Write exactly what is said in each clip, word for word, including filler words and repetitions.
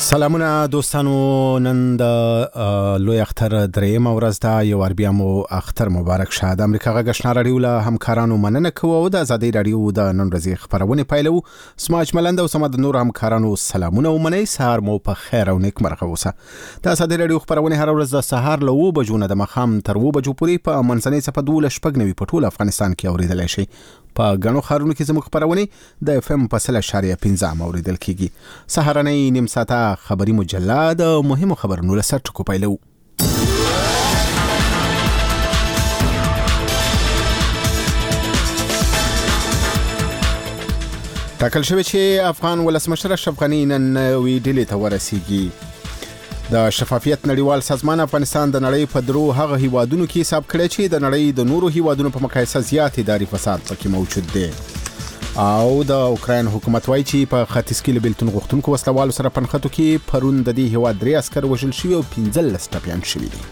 سلامونه دوستانو، نن د لوی اختر درېیمه ورځ ده. یو ور بیا مو اختر مبارک شه. د امریکا غږ آشنا راډیو له همکارانو مننه کوو او د ازادي راډیو د نن ورځې خبرونه پیلو. سماج ملنده او سمد نور همکارانو سلامونه ومنئ. سهار مو په خیر او نیک مرغه اوسه. د ازادي راډیو خبرونه هر ورځ د سهار له اوه بجو نه د ماښام تر اوه بجو پورې په منځنۍ صفحه دولس شپږ نوي په ټول افغانستان کې اوریدلای شئ. په غنو خارونو کې زموږ خبرونه د اف ام په سل اشاریه پنځه اوریدل کیږي. سهارنۍ نیم ساعته خبري مجله د مهمو خبرونو له سرټکو پیلو. ټاکل شوی چې افغان ولسمشر اشرف غني نن وی ډیلي ته ورسیږي. د شفافیت نړیوال سازمان افغانستان د نړۍ په درو هغه هیوادونو کې حساب کړی چې د نړۍ د نورو هیوادونو په مقایسه زیات اداري فساد پکې موجود دی. او د اوکراین حکومت وایي چې په ختیځ کې له بیلتون غوښتونکو وسلوالو سره پنښتو کې پرون د دې هیواد درې عسکر وژل شوي او پنځلس ټپیان شوي دي.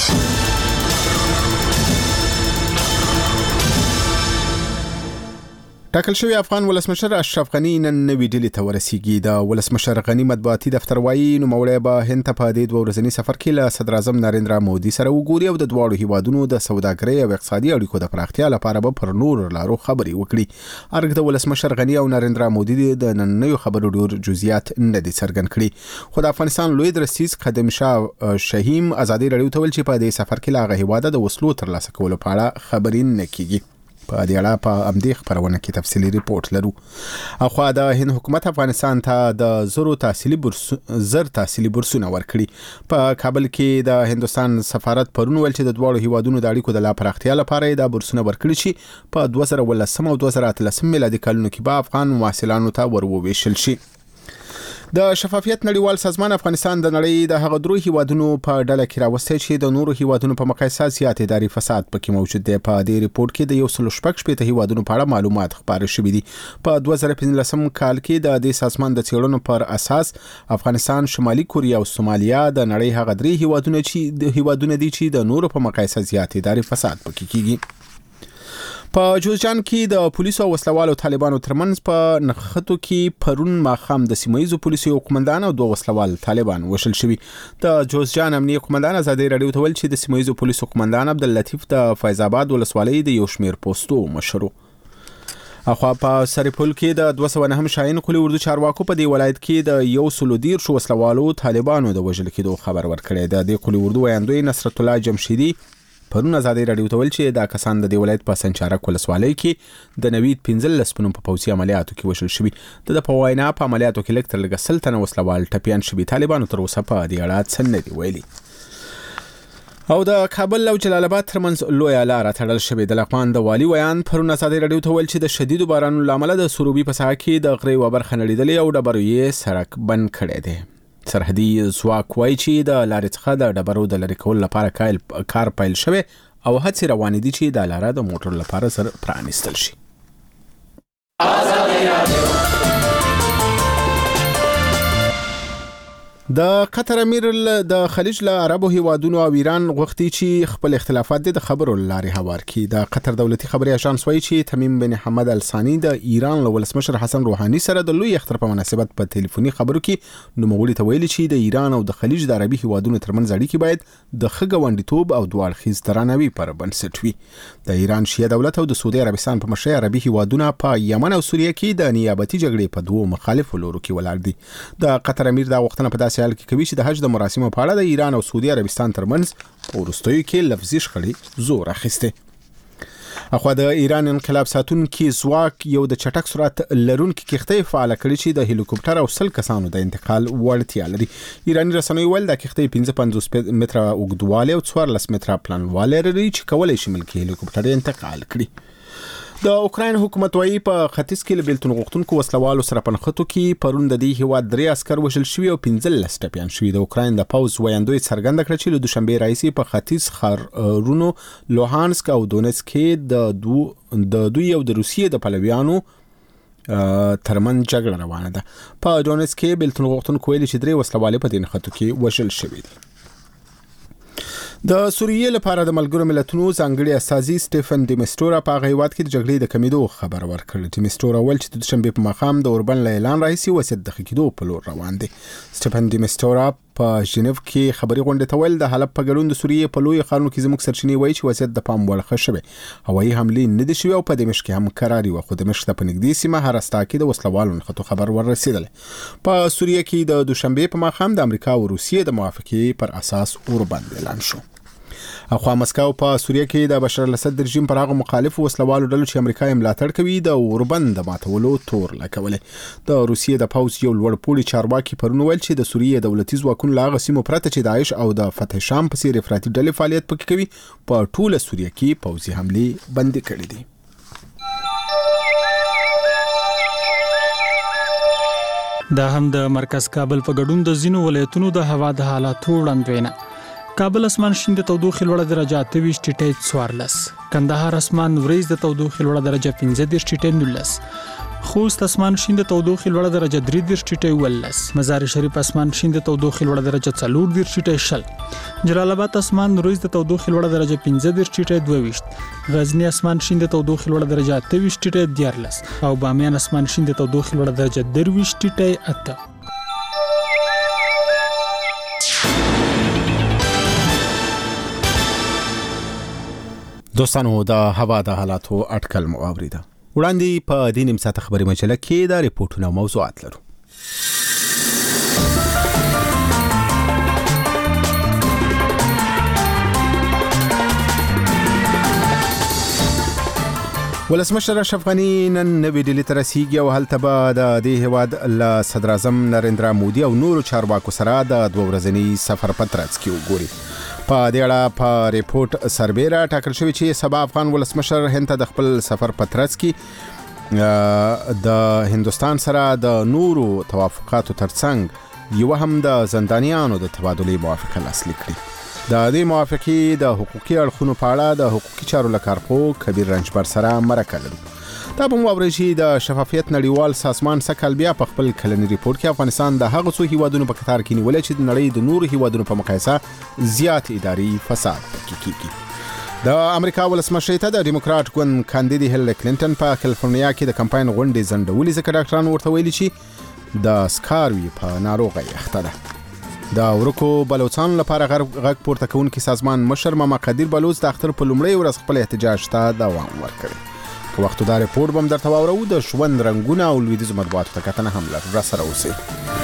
ټاکل شوی افغان ولسمشر اشرف غني نن نوې ډیلي ته ورسیږي. د ولسمشر غني مطبوعاتي دفتر وایي نوموړی به هند ته په دې دوه ورځني سفر کې له صدر اعظم نریندرا مودي سره وګوري او د دواړو هیوادونو د سوداګرۍ او اقتصادي اړیکو د پراختیا لپاره به پر نور لارو خبرې وکړي. ارګ د ولسمشر غني او نریندرا مودي د نننیو خبرو ډیر جزئیات نه دي څرګند کړي. خو د افغانستان لوی درسیز خادم شاه شهیم ازادي راډیو ته ویل چې په دې سفر کې لاغه هیواده د وسلو ترلاسه کولو په اړه خبرې نه کیږي. په دې اړه په امدې خبرونه کې تفصیلي ریپورت لرو. اخوا د هند حکومت افغانستان ته د زرو تحصیلي بورس زر تحصیلي بورسونه ورکړي. په کابل کې د هندستان سفارت پرون ویل چې د دوه هیوادونو د اړیکو د لا پراختیا لپاره د بورسونه ورکړي چې په دوه زره ولسم او دوه زره اتلسم میلادي کلونو کې به افغان محصلانو ته وروویشل شي. د شفافیت نړیوال سازمان افغانستان د نړۍ د هغه درو هیوادونو په ډله کې راوستي چې د نورو هیوادونو په مقایسه زیات اداري فساد پکې موجود دی. په دې ریپورت کې د یو سل شپږ شپږ هیوادونو په اړه معلومات خبري شوي دي. په دوه زره پنځلسم کال کې د دې سازمان د څېړنو پر اساس افغانستان، شمالي کوریا او سومالیا د نړۍ هغه درې هیوادونو چې د هیوادونو دي چې د نورو په مقایسه زیات اداري فساد پکې کیږي. په جوزجان کې د پولیسو او وسلوالو طالبانو ترمنځ په نښتو کې پرون ماښام د سیمایي پولیسو قومندان او دوه وسلوال طالبان وشل شوي. د جوزجان امنیه قومندان ازادي راډیو ته ویل چې د سیمایي پولیسو قومندان عبداللطیف د فیض آباد ولسوالۍ د یو شمیر پوسټو مشر. اخوا په سرپل کې د دوه سوه نه شاهین قلی اردو چارواکو په دې ولایت کې د یو سل دیر شو وسلوالو طالبانو د وژل کېدو خبر ورکړی. د دې قلی اردو ویاندوی نصرت الله جمشیدی پرون ازادي راډیو ته ویل چې دا کسان د دې ولایت په سنچارک ولسوالۍ کې د نوید پنځلس پنوم په پوځي عملیاتو کې وشل شوي. د په وینا په عملیاتو کې لږ تر لږه سل تنه وسلوال ټپیان شوي. طالبانو تر اوسه په دې اړه څه نه دي ویلي. او د کابل او جلال آباد ترمنځ لویه لاره تړل شوې. د لغمان د والي ویان پرون ازادي راډیو ته ویل چې د شدیدو بارانونو له امله د سروبي په ساحه کې د غرې یوه برخه نړېدلې او ډبرو یې سړک بند کړی دی. سرحدي ځواک وایي چې د لارې څخه د ډبرو د لرې کولو لپاره کار پیل شوی او هڅې روانې دي چې د لاره د موټر لپاره سره پرانیستل شي. د قطر امیر د خلیج له عربو هیوادونو او ایران غوښتي چې خپل اختلافات د خبرو لارې هوار کړي. د قطر دولتي خبري اژانس وایي چې تمیم بن حمد الثاني د ایران له ولسمشر حسن روحاني سره د لوی اختر په مناسبت په ټلیفوني خبرو کې نوموړي ته ویلي چې د ایران او د خلیج د عربي هیوادونو ترمنځ اړیکې باید د ښه ګاونډیتوب او دوه اړخیز درناوي پر بنسټ وي. د ایران شیعه دولت او د سعودي عربستان په مشرۍ عربي هیوادونه په یمن او سوریه کې د نیابتي جګړې په دوه مخالفو لورو کې ولاړ دي. د قطر امیر دا وختونه په داسې حال کې کوي چې د حج د مراسمو په اړه د ایران او سعودي عربستان ترمنځ په وروستیو کې لفظي شخړې زور اخیسته. اخوا د ایران انقلاب ساتونکي ځواک یو د چټک سرعت لرونکي کښتۍ فعال کړي چې د هلیکوپټر او سل کسانو د انتقال وړتیا لري. ایراني رسنیو ویل د کښتۍ پنځه پنځوس متره اوږدوالی او څوارلس متره پلنوالی لري چې کولی شي ملکي هلیکوپټر انتقال کړي. د اوکراین حکومت وایي په ختیځ کې له بیلتون غوښتونکو وسلوالو سره پنښتو کې پرون د دې هیواد درې عسکر وژل شوي او پنځلس ټپیان شوي. د اوکراین د پوځ ویاندوی څرګنده کړه چې له دوشنبې راهیسې په ختیځ ښارونو لوهانسک او دونیتسک کې د دو د دوی او د روسیې د پلویانو ترمن جګړه روانه ده. په دونیتسک کې بیلتون غوښتونکو ویلي چې درې وسلوالې په دې نښتو کې وژل شوي دي. د سوریې لپاره د ملګرو ملتونو ځانګړي استازي سټيفن ډي میسټورا په غیوات کې د جګړې د کمیدو خبر ورکړ. ډي میسټورا ول چې د شنبه په مخام د اوربن اعلان راځي وسید د خکېدو په لور روان دي. سټيفن ډي میسټورا په ژنیو کې خبري غونډه ته ویل د حلب په ګډون د سوریې په لوی خانو کې زموږ سرچینې وایي چې وضعیت د پام وړ ښه شوی. هوایي حملې نه دي شوي او په دمشق کې هم قراري و خو دمشق ته په نږدې سیمه هرستا کې د وسلوالو نښتو خبر ورسېدل. په سوریې کې د دوشنبه په مخام د امریکا او روسیې د موافقې پر اساس اوربند اعلان شو. اخوا مسکو په سوریه کې د بشار الاسد رژیم پر هغه مخالف وسلوالو ډلو چې امریکا یې ملاتړ کوي د اوربند ماتولو تور لګولې. د روسیې د پوځ یو لوړ پوړي چارواکي پرون ویل چې د سوریې دولتي ځواکونو لا غسیمو پرته چې داعش او د فتح شام په څیر افراطي ډلې فعالیت پکې کوي په ټوله سوریه کې پوځي حملې بندي کړې دي. دا هم د مرکز کابل په ګډون د زینو ولایتونو د هوا د حالاتو وړاندوینه. کابل اسمان شین د تودوخې لوړه درجه اته ویشت ټیټه څوارلس، کندهار اسمان وریځ د تودوخې لوړه درجه پنځه دېرش ټیټه نولس، خوست اسمان شین د تودوخې لوړه درجه درې دېرش ټیټه ولس، مزار شریف اسمان شین د تودوخې لوړه درجه څلور دېرش ټیټه شل، جلال آباد اسمان وریځ د تودوخې لوړه درجه پنځه دېرش ټیټه دوه ویشت، غزنی اسمان شین د تودوخې لوړه درجه اته ویشت ټیټه دیارلس او بامیان اسمان شین د تودوخې لوړه درجه درویشت ټیټه اته. دوستانو د هوا د حالاتو اټکل مو اوریده. وړاندې په دې نیم ساعت خبري مجله کې د ریپورتونو موضوعات لرو. ولسمشر اشرف غنی نن نوې ډیلي ته رسیږي او هلته به د دې هیواد له صدر اعظم نریندرا مودي او نورو چارواکو سره د دوه ورځني سفر په ترڅ کې وګوري. په دې اړه په ریپورت سربیره ټاکل شوی چې سبا افغان ولسمشر هند ته د خپل سفر په ترڅ کې د هندستان سره د نورو توافقاتو ترڅنګ یو هم د زندانیانو د تبادلې موافقه لاسلیک کړي. د دې موافقې د حقوقي اړخونو په اړه د حقوقي چارو لکارپوه کبیر رنجبر سره مرکه لرو. دا به مو اورئ چې د شفافیت نړیوال سازمان سکل بیا په خپل کلنی ریپورت کې افغانستان د هغو څو هیوادونو په کتار کې نیولې چې د نړۍ د نورو هیوادونو په مقایسه زیات اداري فساد پکې کیږي. د امریکا ولسمشر ته د ډیموکرات ګوند کاندید هیلری کلینټن په کالیفورنیا کې د کمپاین غونډې زندولې ځکه ډاکټران ورته ویلي چې د سکاروي په ناروغي اخته ده. د ورکو بلوچستان لپاره غږ پورته کوونکي سازمان مشر محمد قدیر بلوچ د اختر په لومړۍ ورځ خپل احتجاج ته دوام ورکړ. که وختو دا ریپورت بم درته واورو د ژوند رنگونه او لویدیځو مطبوعاتو ته کتنه هم لرو. را سره اوسئ.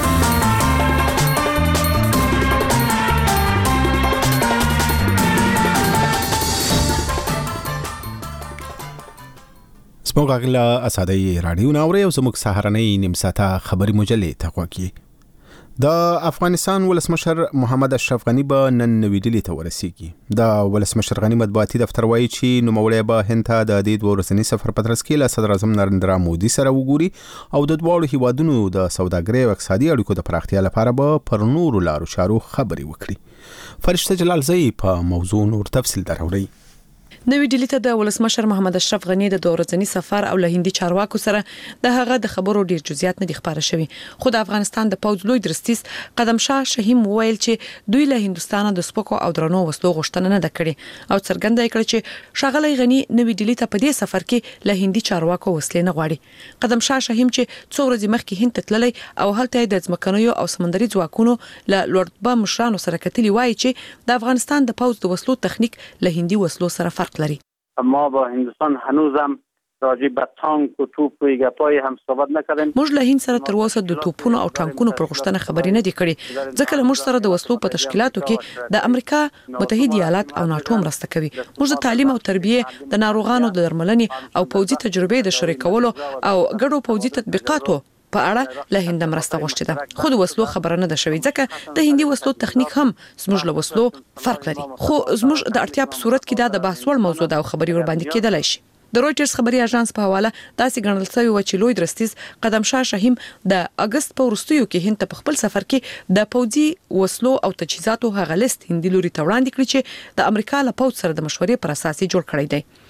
سپوږ غلا اسادي رادیو ناوړي او زموږ سهارنۍ نیم ساعته خبري مجلې ته وکی. د افغانستان ولسمشر محمد اشرف غنی به نن نوې ډیلي ته ورسیږي. د ولسمشر غنی مطبوعاتي دفتر وایي چې نوموړی به هند ته د دې دوه ورځني سفر په ترڅ کې له صدر اعظم نریندرا مودي سره وګوري او د دواړو هیوادونو د سوداګرۍ او اقتصادي اړیکو د پراختیا لپاره به پر نورو لارو چارو خبرې وکړي. فرشته جلال زئی په موضوع نور تفصیل دراوړي. نوې ډیلي ته د ولسمشر محمد اشرف غنی د دوه ورځني سفر او له هندي چارواکو سره د هغه د خبرو ډیر جزئیات نه دي خبره شوی. خو د افغانستان د پوځ لوی درستیز قدم شاه شهیم ویل چې دوی له هندستان د سپکو او درنو وسلو غوښتنه نه کړې او څرګنده کړ چې شغله غنی نوې ډیلي ته په دې سفر کې له هندي چارواکو وسلې نه غواړي. قدم شاه شهیم چې څو ورځې مخکې هند ته تللی او هلته د ځمکنیو او سمندري ځواکونو له لوړ مشرانو سره کتلی وایي چې د افغانستان د پوځ د وسلو تخنیک له هندي وسلو سره فرق لري. ما با هندوستان هنوزم راجع به تانک و توپ و گپای هم صحبت نکردیم. موږ له هند سره تر اوسه د توپونو او ټانکونو پر غوښتنه خبرې نه دي کړې ځکه له موږ سره د وسلو په تشکیلاتو کې د امریکا متحده ایالات او ناتو مرسته کوي. موږ د تعلیم او تربیه د ناروغانو د درملنې او پوځي تجربې د شریکولو او ګډو پوځي تطبیقاتو په اړه له هند مرسته غوښتي ده. خو د وسلو خبره نه ده شوې ځکه د هندي وسلو تخنیک هم زموږ له وسلو فرق لري. خو زموږ د اړتیا په صورت کې دا د بحث وړ موضوع ده او خبري ور باندې کېدلای شي. د رويټرز خبري اژانس په حواله داسې ګڼل شوی و چې لوی درستیز قدم شاه شهیم د اگست په وروستیو کې هند ته په خپل سفر کې د پوځي وسلو او تجهیزاتو هغه لیست هندي لوري ته وړاندې کړی چې د امریکا له پوځ سره د مشورې پر اساس جوړ کړی دی.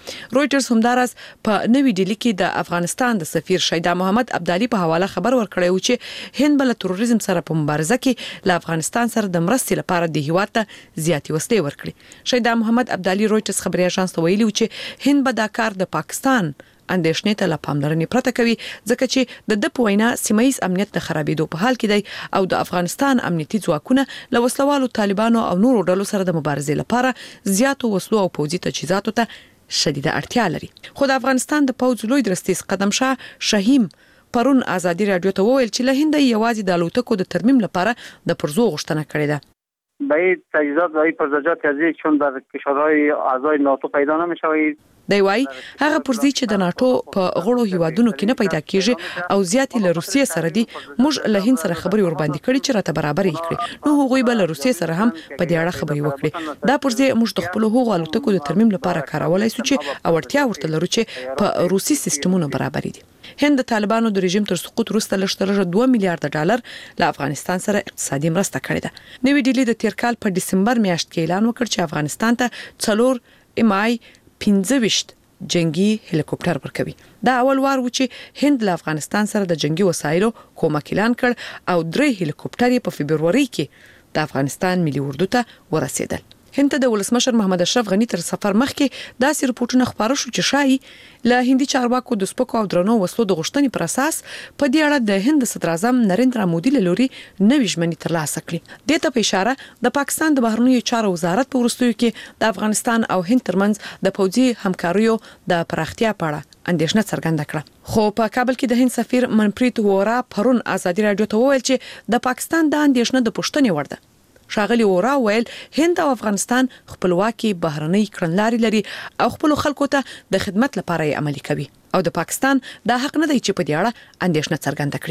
رويټرز همدارس په نوې ډیلي کې د افغانستان د سفیر شیدا محمد ابدالي په حواله خبر ورکړی و چې هند بل تروریزم سره په مبارزه کې له افغانستان سره د مرستې لپاره د هیواد ته زیاتې وسلې ورکړي. شیدا محمد ابدالي رويټرز خبري اژانس ته ویلي و چې هند به دا کار د پاکستان اندېښنې ته له پاملرنې پرته کوي ځکه چې د د په وینا سیمایي امنیت د خرابېدو په حال کې دی او د افغانستان امنیتي ځواکونه له وسلوالو طالبانو او نورو ډلو سره د مبارزې لپاره زیاتو وسلو او پوځي تجهیزاتو ته شدیده اړتیا لري. خو د افغانستان د پوځ لوی درستیز قدم شاه شهیم پرون ازادي رادیو ته وویل چې له هند یوازې د الوتکو د ترمیم لپاره د پرزو غوښتنه کړې ده. باید تجهیزات و پرزجات از چون در کشورهای اعضای ناتو پیدا نمی‌شوید. دی وای هغه پرزي چې د ناتو په غړو هیوادونو کې نه پیدا کیږي او زیاتې له روسیې سره دي موږ له هند سره خبري ور باندې کړي چې راته برابر یې کړي نو هغوی به له روسیې سره هم په دې اړه خبري وکړي. دا پرزي موږ د خپل هغو الوتکو د ترمیم لپاره کارولای شو چې اړتیا ورته لرو چې په روسي سیستمونو برابر دي. هند د طالبانو د رژیم تر سقوط وروسته لږترلږه دوه میلیارډ ډالر له افغانستان سره اقتصادي مرسته کړې ده. نوې ډیلي د تیر کال په دسمبر میاشت کې اعلان وکړ چې افغانستان ته څلور ام آی پنځه ویشت جنگي هلیکوپټر ورکوي. دا اول وار و چې هند له افغانستان سره د جنگي وسایلو کومک اعلان کړ او درې هلیکوپټر په فبروري کې د افغانستان ملي اردو ته ورسېدل. هند ته د ولسمشر محمد اشرف غنی تر سفر مخکې داسې رپورټونه خبره شو چې شایي له هندي چارواکو د سپکو او درنو وسلو د غوښتنې پر اساس په دې اړه د هند صدر اعظم نریندرا مودي له لوري نوې ژمنې ترلاسه کړې. دې ته په اشاره د پاکستان د بهرنیو چارو وزارت په وروستیو کې د افغانستان او هند ترمنځ د پوځي همکاریو د پراختیا په اړه اندېښنه څرګنده کړه. خو په کابل کې د هند سفیر منپریت وورا پرون ازادي رادیو ته وویل چې د پاکستان د اندېښنه د پوښتنې وړ ده. شاغلی وورا ویل هند او افغانستان خپلواکي بهرنۍ کړنلارې لري او خپل خلکو ته د خدمت لپاره یې عملي کوي او د پاکستان دا حق نه دی چې په دې اړه اندېښنه څرګنده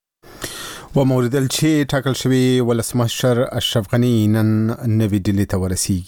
کړي. و موردل چې ټاکل شوی ولسمشر اشرف غنی نن نوې ډیلي ته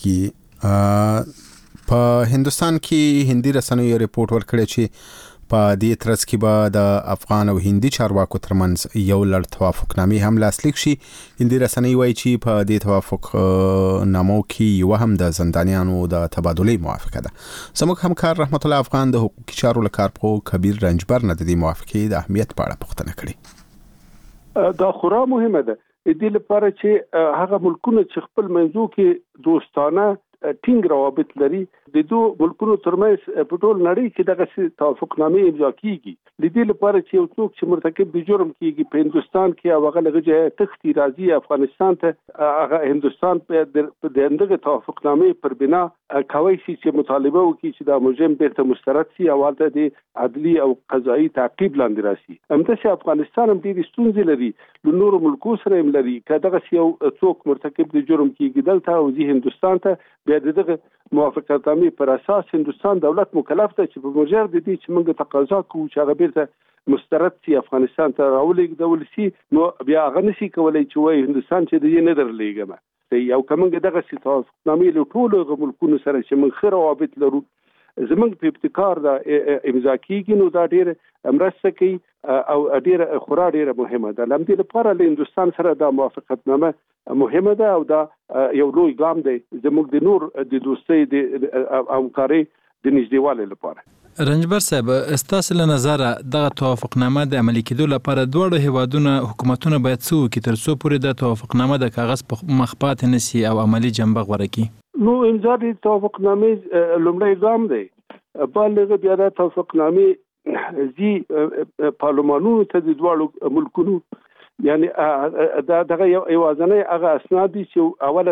ورسیږي. په هندستان کې هندي رسنیو ریپورت ورکړی چې په دې ترڅ کې به د افغان او هندي چارواکو ترمنځ یو لړ توافقنامې هم لاسلیک شي. هندي رسنۍ وایي چې په دې توافق نامو کې یو هم د زندانیانو د تبادلې موافقه ده. زموږ همکار رحمت الله افغان د حقوقي چارو لکارپو کبیر رنجبر نه د دې موافقې د اهمیت په اړه پوښتنه کړې. دا خورا مهمه ده د دې لپاره چې هغه ملکونه چې خپل منځو کې دوستانه ټینګ روابط لري د دوه ملکونو ترمنځ په ټول نړۍ کې دغه توافقنامې امضا کیږي. د دې لپاره چې یو څوک چې مرتکب د جرم کیږي په هندستان کې او هغه لږه تختی راځي افغانستان ته هغه هندستان په دغه توافقنامې پر بنا کوي چې مطالبه وکړي چې دا مجرم بیرته مسترد شي او حالت د عدلي او قضایي تعقیب لاندې راشي. همداسې افغانستان هم ډېرې ستونزې لري له نورو ملکو سره هم لري. که دغه یو څوک مرتکب د جرم کیږي دلته او ځي هندستان ته بیا دغه موافقتنامې پر اساس هندستان دولت مکلف دی چې په مجرد دې چې موږ تقاضا کوو چې هغه بیرته مسترد شي افغانستان ته راولېږدول شي نو بیا هغه نشي کولی چې وایي هندستان چې دې نه درلېږم یو که موږ دغسې توافقنامې له ټولو هغه ملکونو سره چې موږ ښه روابط لرو زموږ په ابتکار دا امضا کیږي نو دا ډېر مرسته کوي او ډېره خورا ډېره مهمه ده. له همدې لپاره له هندوستان سره دا موافقتنامه مهمه ده او دا یو لوی ګام دی زموږ د نور د دوستۍ د همکارۍ د نږدېوالي لپاره. رنجبر صاحب استاسو له نظره دغه توافقنامه د عملي کېدو لپاره دواړو هیوادونو حکومتونه باید څه وکړي تر څو پورې د توافقنامه د کاغذ په مخ پاتې نه شي او عملي جنبه غوره کړي؟ نو امضا د توافقنامې لومړی ګام دی. بل بیا د توافقنامې زی پارلمانونو ته د دواړو ملکونو یعنی دا دغه یوازنۍ هغه اسناد دي چې اوله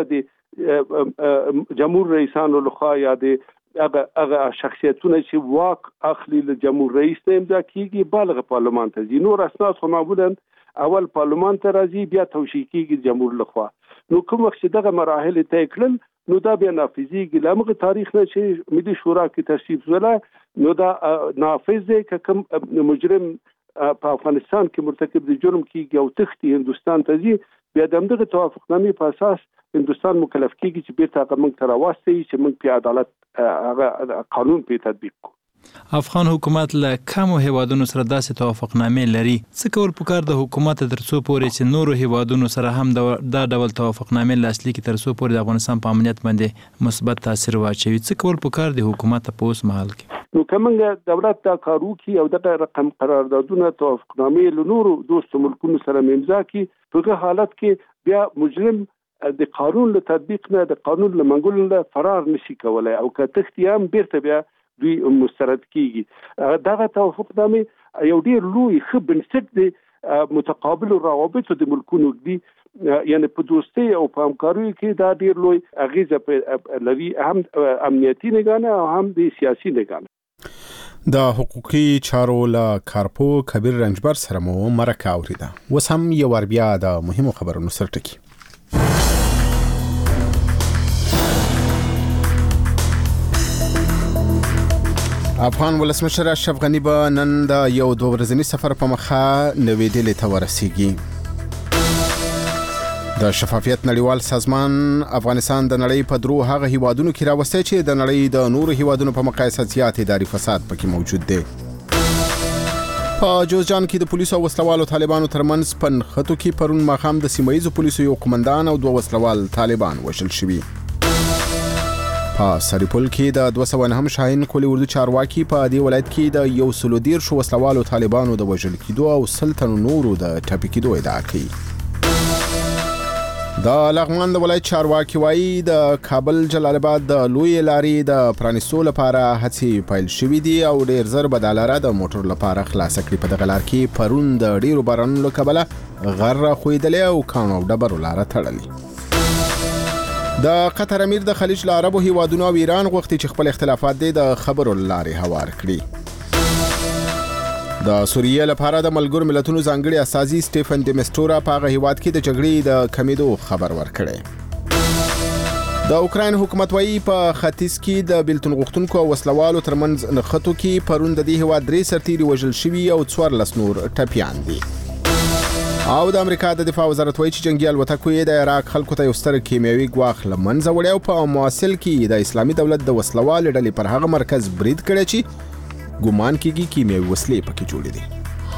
د جمهور رئیسانو لخوا یا د هغه هغه شخصیتونه چې واک اخلي له جمهور رئیس ته امضا کیږي بالغ پارلمان ته ځي. نور اسناد خو معمولا اول پارلمان ته راځي بیا توشیح کیږي جمهور لخوا. نو کوم وخت چې دغه مراحل طی کړل نو دا بیا نافذیږي. له هغه تاریخ نه چې ملي شورا کې تصویب شوله نو دا نافذ دی که کوم مجرم په افغانستان کې مرتکب د جرم کیږي او تختی هندوستان ته ځي بیا د همدغه توافقنامې په اساس هندوستان مکلف کیږي چې بیرته هغه موږ ته راوستي چې موږ په عدالت هغه قانون په تطبیق کړو. افغان حکومت له کومو هیوادونو سره داسې توافقنامې لري؟ څه کول پکار د حکومت ترڅو پورې چې نورو هیوادونو سره هم دا ډول توافقنامې لاسلیک کړي ترڅو پورې د افغانستان په امنیت باندې مثبت تاثیر واچوي؟ څه کول پکار د حکومت په اوس مهال کې؟ نو کومه دولت دا کارو کی او د رقم قراردادونه توافقنامې له نورو دوست ملکونو سره امضا کی په حالت کې بیا مجرم د قانون له تطبیق نه د قانون له منګولو له فرار نشي کولای او که تختیام بیرته بیا دوی مسترد کیږي. دغه توافقنامې یو ډیر لوی ښه بنسټ دی متقابل روابط د ملکونو دی، یعنی په دوستۍ او په همکارۍ کې دا ډیر لوی اغیزه لري، هم امنیتي نگانه او هم د سیاسي نگانه. د حقوقي چارو له کارپو کبیر رنجبر سره مو مرکه اوریده. اوس هم یو ور بیا د مهمو خبرونو سره ټکی. افغان ولسمشر اشرف غنی به نن د یو دوه ورځني سفر په مخه نوې ډیلي ته ورسیږي. د شفافیت نړیوال سازمان افغانستان د نړۍ په درو هغه هیوادونو کې راوستی چې د نړۍ د نورو هیوادونو په مقایسه زیات اداري فساد پکې موجود دی. په جوزجان کې د پولیسو او وسلوالو طالبانو ترمنځ په نښتو کې پرون ماښام د سیمه ییزو پولیسو یو قومندان او دوه وسلوال طالبان وژل شوي. په سریپول کې د دوه سوه نهم شاهین کولي اردو چارواکي په دې ولایت کې د یو سلو دېرش وسلوالو طالبانو د وژل کېدو او سل تنو نورو د ټپي کېدو ادعا کوي. د لغمان د ولایت چارواکي وایي د کابل جلال آباد د لویې لارې د پرانیستو لپاره هڅې پیل شوي دي او ډېر زر به دا لاره د موټر لپاره خلاصه کړي. په دغه لار کې پرون د ډېرو بارانونو له کبله غر راښویدلی او کاڼو او ډبرو لاره تړلې. د قطر امیر د خلیج له عربو هیوادونو او ایران غوښتي چې خپل اختلافات دې د خبرو لارې هوار کړي. د سوریې لپاره د ملګرو ملتونو ځانګړي استازي سټیفن ډي میسټورا په هغه هیواد کې د جګړې د کمیدو خبر ورکړی. د اوکراین حکومت وایي په ختیځ کې د بیلتون غوښتونکو او وسلوالو ترمنځ نښتو کې پرون د دې هیواد درې سرتیري وژل شوي او څوارلس نور ټپیان دي. او د امریکا د دفاع وزارت وایي چې جنگي الوتکو یې د عراق خلکو ته یو ستر کیمیاوي ګواښ له منځه وړی او په موصل کې د اسلامي دولت د وسلوالو ډلې پر هغه مرکز برید کړی چې ګومان کېږي کیمیاوي وسلې پکې جوړې دي.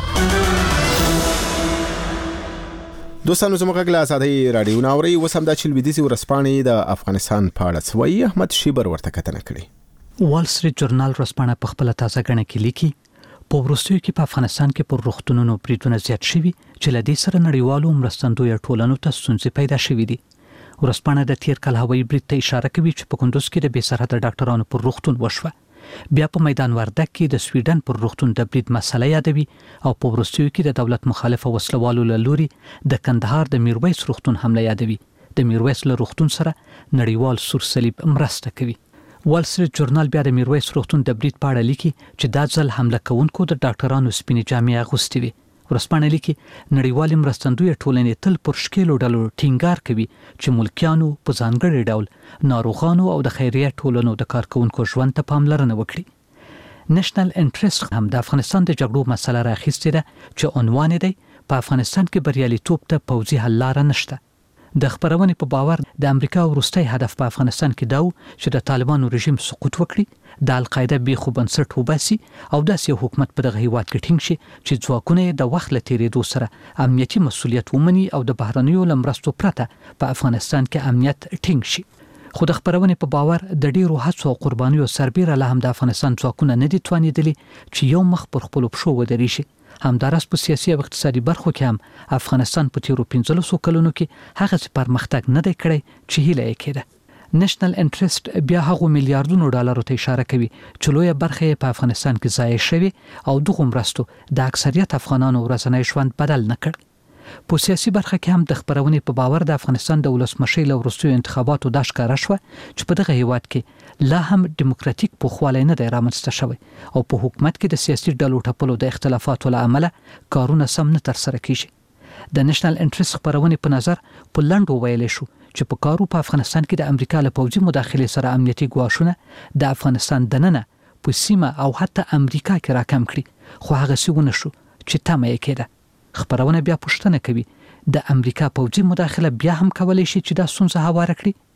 دوستانو زموږ غږ له ازادۍ راډیو نه اورئ. اوس همدا چې لویدیځې ورځپاڼې د افغانستان په اړه څه وایي، احمد شیبر ورته کتنه کړې. وال سټریټ جورنال ورځپاڼه په خپله تازه ګڼه کې لیکي په وروستیو کې په افغانستان کې پر روغتونونو بریدونه زیات شوي چې له دې سره نړیوالو مرستندویه ټولنو ته ستونزې پیدا شوي دي. ورځپاڼه د تیر کال هوایي برید ته اشاره کوي چې په کندوز کې د بې سرحده ډاکټرانو پر روغتون وشوه. بیا په میدان وردګ کې د سویډن پر روغتون د برید مسله یادوي او په وروستیو کې د دولت مخالفه وسلوالو له لوري د کندهار د میرویس روغتون حمله یادوي. د میرویس له روغتون سره نړیوال سور صلیب مرسته کوي. وال سټریټ جورنال بیا د میرویس روغتون د برید په اړه لیکي چې دا ځل حمله کوونکو د ډاکټرانو سپینې جامې اغوستې وي. ورځپاڼه لیکي نړیوالې مرستندویه ټولنې تل پر ښکیلو ډلو ټینګار کوي چې ملکیانو په ځانګړي ډول ناروغانو او د خیریه ټولنو د کارکوونکو ژوند ته پاملرنه وکړي. نېشنل انټرست هم د افغانستان د جګړو مسله راخیستې ده چې عنوان دی په افغانستان کې بریالیتوب ته پوځي حل لاره نشته. د خبرونې په باور د امریکا وروستی هدف په افغانستان کې دا و چې د طالبانو رژیم سقوط وکړي، د القاعده بیخو بنسټ وباسي او داسې یو حکومت په دغه هیواد کې ټینګ شي چې ځواکونه یې د وخت له تېرېدو سره امنیتي مسؤلیت ومني او د بهرنیو له مرستو پرته په افغانستان کې امنیت ټینګ شي. خو د خبرونې په باور د ډیرو هڅو او قربانیو سربیره له هم د افغانستان ځواکونه نه دي توانېدلي چې یو مخ پر خپلو پښو ودرېږي. همداراز په سیاسي او اقتصادي برخو کې هم افغانستان په تیرو پنځلسو کلونو کې هغه پرمختګ نه دی کړی چې هیله یې کېده. نېشنل انټرست بیا هغو میلیارډونو ډالرو ته اشاره کوي چې لویه برخه یې په افغانستان کې ضایع شوي او دغو مرستو د اکثریت افغانانو ورځنی ژوند بدل نه کړ. په سیاسي برخه کې هم د خبرونې په باور د افغانستان د ولسمشۍ له وروستیو انتخاباتو دا ښکاره شوه چې په دغه هیواد کې لا هم ډیموکراتیک پوخوالی نه دی رامنځته شوی او په حکومت کې د سیاسي ډلو ټپلو د اختلافاتو له امله کارونه سم نه ترسره کیږي. د نېشنل انټرست خبرونې په نظر په لنډو ویلی شو چې په کارو په افغانستان کې د امریکا له پوځي مداخلې سره امنیتي ګواښونه د افغانستان دننه په سیمه او حتی امریکا کې راکم کړي، خو هغسې ونه شو چې تمه یې کېده. خبرونه بیا پوښتنه کوي د امریکا پوځي مداخله بیا هم کولی شي چې دا ستونزه هواره کړي.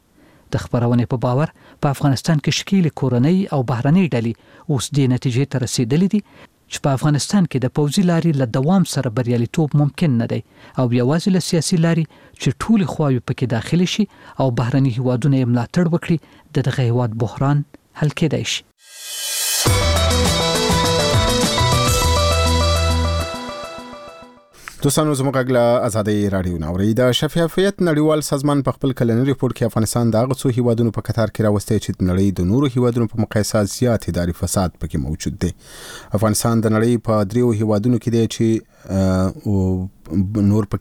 د خبرونې په باور په افغانستان کې شکیل کورنۍ او بهرنۍ ډلې اوس دې نتیجې ته رسیدلې دي چې په افغانستان کې د پوځي لارې له دوام سره بریالیتوب ممکن نه دی او یوازې له سیاسي لارې چې ټول خواوې پکې داخلي شي او بهرني هیوادونه یې ملاتړ وکړي د دغه هیواد بحران حل کېدای شي. دوستانو زموږ غږ آزادۍ رادیو ناوړي د شفافیت نړیوال سازمان په خپل کلنی ریپورت کې افغانستان د هغه څو هیوادونو په کتار کې راوستي چې د نړۍ د نورو هیوادونو په مقایسه زیات اداري فساد پکې موجود دی. افغانستان د نړۍ په دریو هیوادونو کې دی چې نور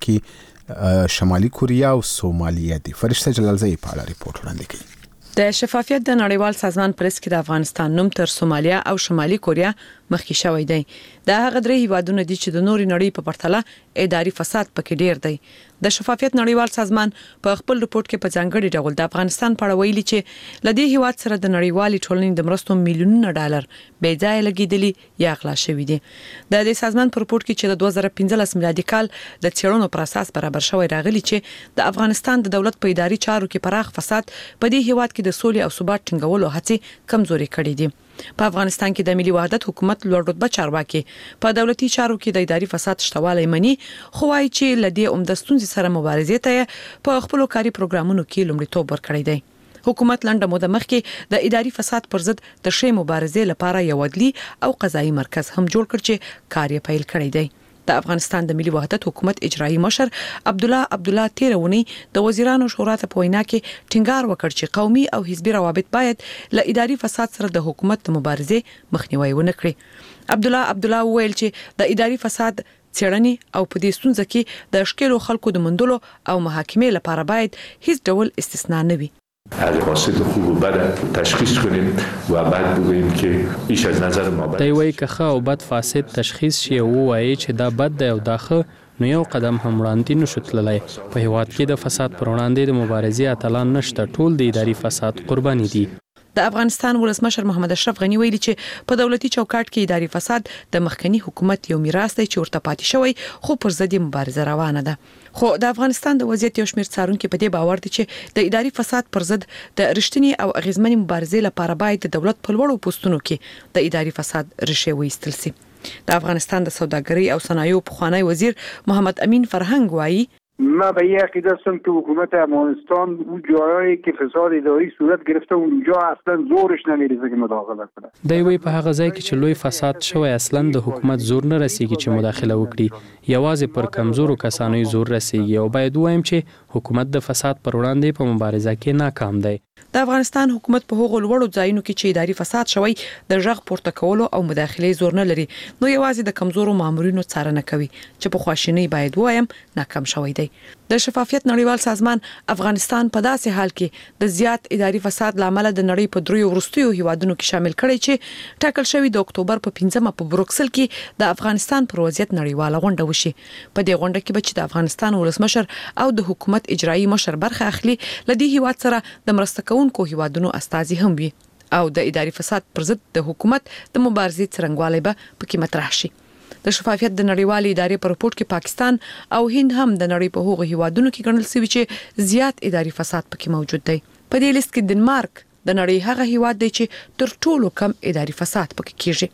پکې شمالي کوریا او سومالیا دي. فرشته جلالزئی په اړه ریپورت وړاندې کوي. د شفافیت د نړیوال سازمان پریس کې د افغانستان نوم تر سومالیا او شمالي کوریا مخکې شوی دی. دا هغه درې هیوادونه دي چې د نوري نړۍ په پرتله اداري فساد پکې ډیر دی. د شفافیت نړیوال سازمان په خپل ریپورت کې په ځانګړي ډول د افغانستان په اړه ویلي چې لدې هیواد سره د نړیوالي ټولنې د مرستو میلیونونه ډالر بې ځایه لګیدلي یا غلا شوی دي. د دې سازمان په ریپورت کې چې د دوه زره پنځلس میلادي کال د څېړنو پر اساس برابر شوی راغلی چې د افغانستان د دولت په اداري چارو کې پراخ فساد په دې هیواد کې د سولې او ثبات ټینګولو هڅې کمزوري کړې دي. په افغانستان کې د ملي وحدت حکومت لوړ رتبه چارواکي په دولتي چارو کې د اداري فساد شتوالی مني، خو وايي چې لدی عمده ستونزې سره مبارزې ته په خپل کاري پروګرامونو کې لومړیتوب ورکړی دی. حکومت لنډه موده مخکې د اداري فساد پر ضد د شی مبارزې لپاره یو عدلي او قضایي مرکز هم جوړ کړ چې کار یې پیل کړی دی. د افغانستان د ملي وحدت حکومت اجرایی مشر عبد الله عبد الله تیرونی د وزیرانو شورا ته په وینا کې ټینګار وکړ چې قومي او حزبي روابط باید له اداري فساد سره د حکومت د مبارزې مخنیوي ونه کړي. عبد الله عبد الله ویل چې د اداري فساد څېړنې او په دې ستونزه کې د اشکالو خلکو د مندلو او محاکمې لپاره باید هیڅ ډول استثناء نه وي. از فاسد خوب و بد تشخیص کنیم و بعد بگوییم که ایش از نظر ما بد. دی وایي که ښه او بد فاسد تشخیص شي او وایي چې دا بد دی او دا ښه، نو یو قدم هم وړاندې نشو تللی. په هیواد کې د فساد پر وړاندې د مبارزې اتلان نشته، ټول د اداري فساد قرباني دي. د افغانستان ولسمشر محمد اشرف غنی ویلي چې په دولتي چوکاټ کې اداري فساد د مخکنی حکومت یو میراث دی چې ورته پاتې شوی، خو پر ضد مبارزه روانه ده. خو د افغانستان د وضعیت یو شمېر څارونکو په دې باور دي چې د اداري فساد پر ضد د رښتینی او اغیزمنې مبارزې لپاره باید د دولت په لوړو پوستونو کې د اداري فساد ریښې وایستل شي. د افغانستان د سوداګرۍ او صنایعو پخوانی وزیر محمد امین فرهنگ وایي ما به این عقیده هستم که حکومت افغانستان اون جایی که فساد اداری صورت گرفته اونجا اصلا زورش نمیرسه که مداخله کنه. دی وی په هغه ځای کې چې لوی فساد شوی اصلا د حکومت زور نه رسیږي چې مداخله وکړي، یوازې پر کمزورو کسانو زور رسیږي او باید وایم چې حکومت د فساد پر وړاندې په مبارزه کې ناکام دی. د افغانستان حکومت په هغو لوړو ځایونو کې چې اداري فساد شوی د ژغ پورته کولو او مداخله زور نه لري، نو یوازې د کمزورو مامورینو څارنه کوي چې په خواشینۍ باید وایم ناکام شوی دی. د شفافیت نړیوال سازمان افغانستان په داسې حال کې د زیات اداري فساد لامل د نړۍ په دریو وروستیو هیوادونو کې شامل کړي چې ټاکل شوی د اکتوبر په پنځمه په بروکسل کې د افغانستان پر وضعیت نړیواله غونډه وشي. په دې غونډه کې به چې د افغانستان ولسمشر او د حکومت اجرایی مشر برخه اخلي، لدی هیواد سره د مرسته کوونکو هیوادونو استازي هم وي او د اداري فساد پر ضد د حکومت د مبارزې څرنګوالی به پکې مطرح شي. د شفافیت د نړیوالې ادارې په رپورت کې پاکستان او هند هم د نړۍ په هغو هیوادونو کې ګڼل شوي چې زیات اداري فساد پکې موجود دی. په دې لیست کې ډنمارک د نړۍ هغه هیواد دی چې تر ټولو کم اداري فساد پکې کیږي.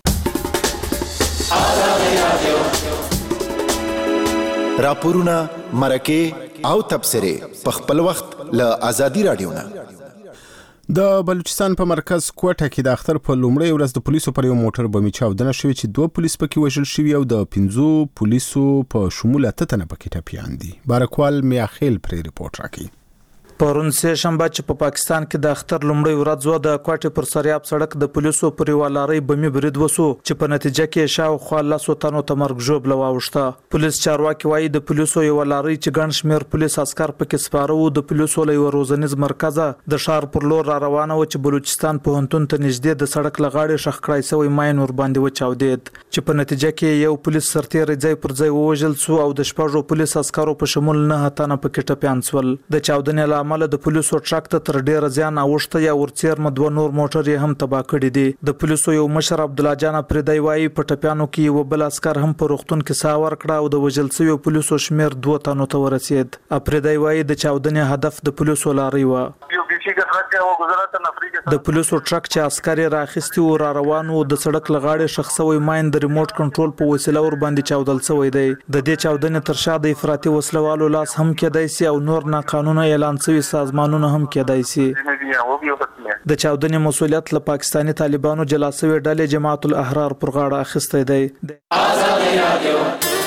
راپورونه، مرکه او تبصره په خپل وخت له آزادي رادیو نه. د بلوچستان په مرکز کوټه کې د اختر په لومړۍ ورځ د پولیسو پر یو موټر بمي چاودنه شوې چې دوه پولیس پکې وژل شوي او د پنځو پولیسو په شمول اته تنه پکې ټپیان دي. بارکوال میاخیل پر ریپورت راکړي. پرون سه شنبه چې په پاکستان کې د اختر لومړۍ ورځ و، د کوټې پر سریاب سړک د پولیسو پر یوه لارۍ بمي برید وسو چې په نتیجه کې شاوخوا لسو تنو ته مرګ ژوبله واوښته. پولیس چارواکي وایي د پولیسو یوه لارۍ چې ګڼ شمېر پولیس عسکر پکې سپاره وو د پولیسو له یوه روزنیز مرکزه د ښار پر لور را روانه وه چې بلوچستان پوهنتون ته نږدې د سړک له غاړې ښخ کړی سوی ماین ورباندې وچاودېد چې په نتیجه کې یو پولیس سرتیری ځای پر ځای ووژل سو او د شپږو پولیس عسکرو په شمول نهه تنه پکې ټپیان سول. د چاودنې له امله د پولیسو ټرک ته تر ډیره زیان اوښته یا ورڅیرمه دوه نور موټر یې هم تباه کړي دي. د پولیسو یو مشر عبدالله جان اپریدی وایي په ټپیانو کې یو بل عسکر هم په روغتون کې ساه ورکړه او د وژل شویو پولیسو شمیر دوه تنو ته ورسید. اپریدی وایي د چاودنې هدف د پولیسو لارۍ وه. د پولیسو ټرک چې عسکر راخستي و را روانو د سړک لغاړې شخصوي ماین د ریموټ کنټرول په وسیله ور باندې چاودل شوی دی. د دې چاودنې تر شا د افراطي وسلوالو لاس هم کېدای شي او نور ناقانونه اعلان شوي سازمانونه هم کېدای شي. د چاودنې مسولیت له پاکستاني طالبانو جلا شوی ډلې جماعت الاحرار پر غاړه اخیستی دی. آزادي رادیو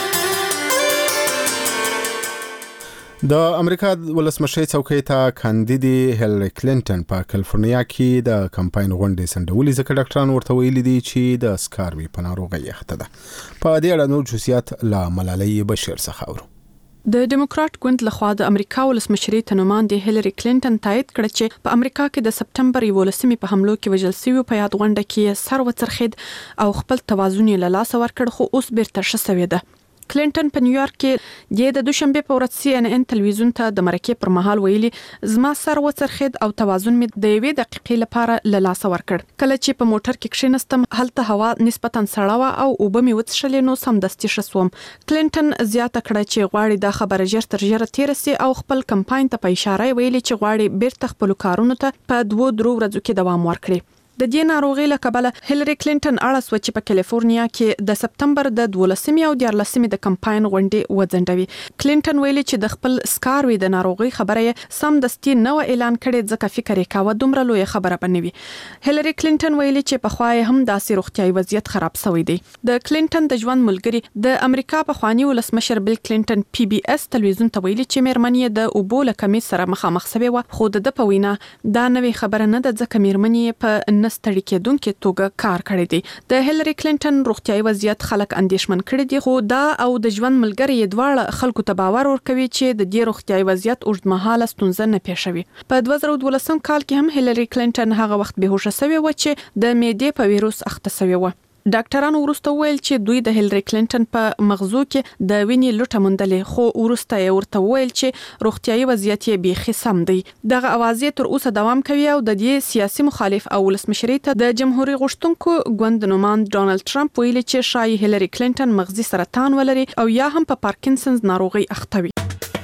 د امریکا ولسمشر څوکۍ ته کاندیدي هیلری کلینټن په کالیفورنیا کې د کمپاین غونډې سندولې ځکه ډاکټران ورته ویلي دي چې د سکاروي په ناروغۍ اخته ده. په دې اړه نور جزئیات له ملالۍ بشیر څخه اورو. د ډیموکرات ګوند لخوا د امریکا ولسمشرۍ ته نوماندې هیلری کلینټن تایید کړ چې په امریکا کې د سپټمبر یولسمې په حملو کې وژل شوي په یاد غونډه کې سر وڅرخید او خپل توازن یې له لاسه ورکړ، خو اوس بیرته ښه شوې ده. کلینټن په نیویارک کې د دوشنبه په ورځ سی ان ان تلویزیون ته د مرکې پر مهال ویلي زما سر وڅرخید او توازن مې د یوې دقیقې لپاره له لاسه ورکړ. کله چې په موټر کې کښینستم هلته هوا نسبتا سړه وه او اوبه مې وڅښلې نو سمدستي ښه شوم. کلینټن زیاته کړه چې غواړي دا خبره ژر تر ژره تېره سي او خپل کمپاین ته په اشاره ویلي چې غواړي بیرته خپلو کارونو ته په دوو درو ورځو کې دوام ورکړي. د دې ناروغي له کبله هیلری کلینټن اړه سوچ په کالیفورنیا کې د سپتمبر د دولسمې او دیارلسمې د کمپاین غونډې وځنډوي. کلینټن ویلي چې د خپل سکاروي د ناروغي خبره سم دستي نو اعلان کړي ځکه فکر یې کاوه دومره لوی خبره بنوي. هیلری کلینټن ویلي چې په خوای هم داسې روغتيایي وضعیت خراب شوی دی. د کلینټن د ژوند ملګری د امریکا په خواني ولسمشر بیل کلینټن پی بی اس تلویزیون ته ویلي چې میرمنې د اوبو له کمی سره مخامخ شوی و، خو د په وینا دا نوې خبره نه ده ځکه میرمنې په نستړي کېدونکو توګه کار کړی دی. د هیلری کلینټن روغتيایي وضعیت خلک اندېښمن کړي دي، خو دا او د ژوند ملګری دواړه خلکو ته باور ورکوي چې د دې روغتيایي وضعیت اوږدمهاله ستونزه نه پیښوي. په دوه زره دولسم کال کې هم هیلری کلینټن هغه وخت بهوشه شوی و چې د معدې په ویروس اخته شوی و. ډاکټرانو ورسته ویل چې دوی د هیلری کلینټن په مغزو کې د وینې لوټه موندلې، خو ورسته یې ورته ویل چې روغتيایي وضعیت یې بیخي سم دی. دغه اوازې تر اوسه دوام کوي او د دې سیاسي مخالف او ولسمشرۍ ته د جمهوریت غوښتونکو ګوند نوماند ډونالد ټرمپ ویلي چې شاید هیلری کلینټن مغزي سرطان ولري او یا هم په پارکینسنز ناروغي اخته وي.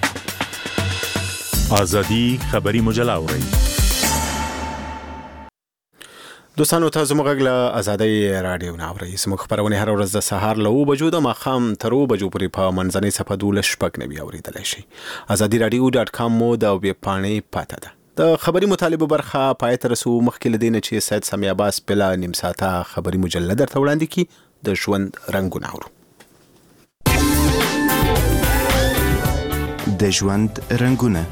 آزادي خبری مجله اورئ. دوستانو ته زموږ غږ له آزادۍ راډیو نه اورئ. زموږ خپرونې هره ورځ د سهار له اوه بجو د ماښام تر اوه بجو پورې په منځنۍ صفحه دولس شپږ نوي اورېدلی شئ. آزادي راډیو ډاټ کام مو د ویب پاڼې پته ده. د خبري مطالبو برخه پای ته رسو. مخکې له دې نه چې سید سامي عباس بلا نیم ساعته خبري مجله درته وړاندې کړي، د ژوند رنګونه اورو. د ژوند رنګونه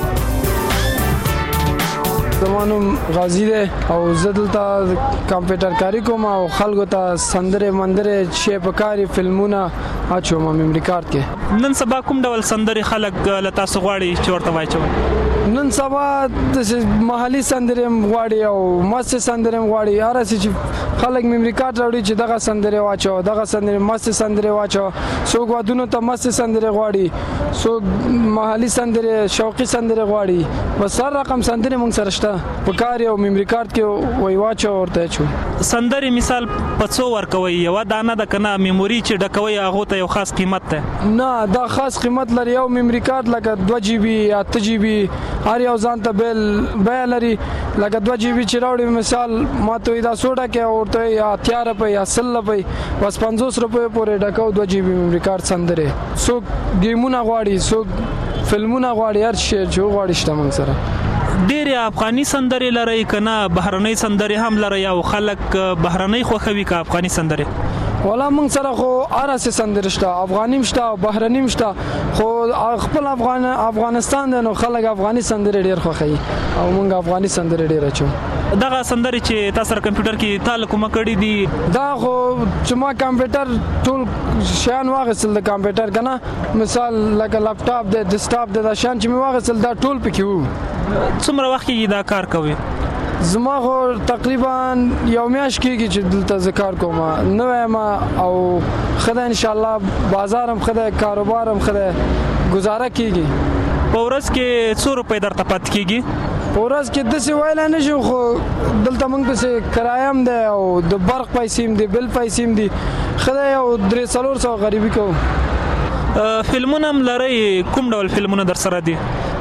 زمانم غازی دی او زه دلته کمپیوټر کاری کوم او خلکو ته سندرې مندرې شی په کاری فلمونه اچوم میموري کارت کې. نن سبا کوم ډول سندرې خلک له تاسو غواړي چې ورته واچوي؟ نن سبا د محلي سندرې غواړي او مست سندرې غواړي. هر څه چې خلک میموري کارت راوړي چې دغه سندرې واچو دغه سندرې مست سندرې واچو. څوک ودونو ته مست سندرې غواړي، څوک محلي سندرې شوقي سندرې غواړي. بس هر رقم سندرې موږ سره شته په کار او میموري کارت کې وای واچو ورته چو. سندرې مثال په څو ورکوي؟ یو دانه د کنه میموري چې ډکوي هغه ته یو خاص قیمت ده؟ نه دا خاص قیمت لري. یو میموري کارت لکه دوه جی بي یا اته جی بي هر یو ځان ته بیل بیه لري. لکه دوه جی بي چې راوړي مثال ما ته دا سوډه کې ورته یا اتیا روپۍ یا سل روپۍ بس پنځوس روپۍ پورې ډکاو دوه جی بي میموري کارت سندرې. څوک ګیمونه غواړي، څوک فلمونه غواړي، هر شی چې غواړي شته موږ سره. ډېر افغاني سندرې لري کنه بهرنۍ سندرې هم لري او خلک بهرنۍ خوښوي که افغاني سندرې؟ ولا موږ سره خو هر څه سندرې شته، افغاني شته او بهرنۍ شته، خو خپل افغان افغانستان دی نو خلک افغاني سندرې ډېر خوښوي او موږ افغاني سندرې ډېر اچو. دغه سندرې چې تاسو سره کمپیوټر کې تعلق کوم کړی دي دا خو چې ما کمپیوټر ټول شیان واغسل د کمپیوټر کنه مثال لکه لپټاپ د ډیسکټاپ د شیان چې می واغسل دا ټول پکې وو. څومره وخت کې دا کار کوي؟ زما خو تقریبا یو میاشت کېږي چې دلته زه کار کوم. نوی ما او خدای ان شاء الله بازارم خدای کاروبارم خدای گزاره کېږي. په ورځ کې څو روپۍ درته پاتې کېږي؟ په ورځ کې داسې ویلی نه شو خو دلته موږ پسې کرایه هم دی او د برق پیسې هم دي، بل پیسې هم دي. خدای یو درې څلور سوه غریبي کوو. فلمونه هم لرئ؟ کوم ډول فلمونه در سره دي؟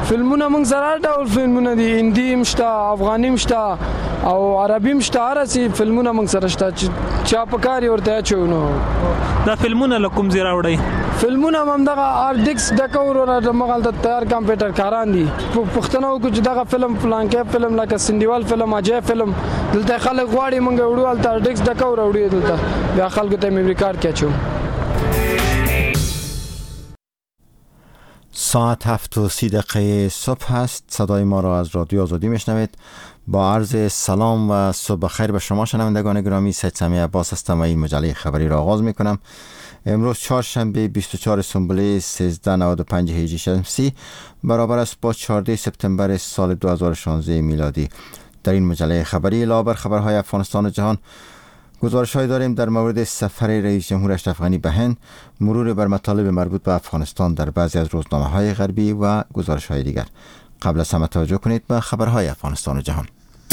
فلمونه موږ سره ډول فلمونه دي، هندي مشته، افغاني مشته او عربي مشته، هر څه فلمونه موږ سره شته چې چا په کار ورته چونو. دا فلمونه لکم زیرا وړي فلمونه هم دغه آرډکس ډکور او د مغل د تیار کمپیوټر کاران دي. پښتنو کو چې دغه فلم پلان کې فلم لکه سندیوال فلم، اجای فلم دلته خلک غواړي مونږ وړو ال آرډکس ډکور وړو دلته بیا خلکو ته مې ریکارډ کړو. ساعت هفت و سی دقیقه صبح هست. صدای ما را از رادیو آزادی میشنوید. با عرض سلام و صبح خیر به شما شنوندگان گرامی، سید سمیع عباس هستم و این مجله خبری را آغاز میکنم. امروز چهارشنبه بیست و چهار سنبله سیزده نود و پنج هجری شمسی برابر است با چهارده سپتامبر سال دو هزار و شانزده میلادی. در این مجله خبری علاوه بر خبرهای افغانستان و جهان گزارش‌هایی داریم در مورد سفر رئیس جمهور اشرف غنی به هند، مرور بر مطالب مربوط به افغانستان در بعضی از روزنامه‌های غربی و گزارش‌های دیگر. قبل از همه توجه کنید به خبرهای افغانستان و جهان.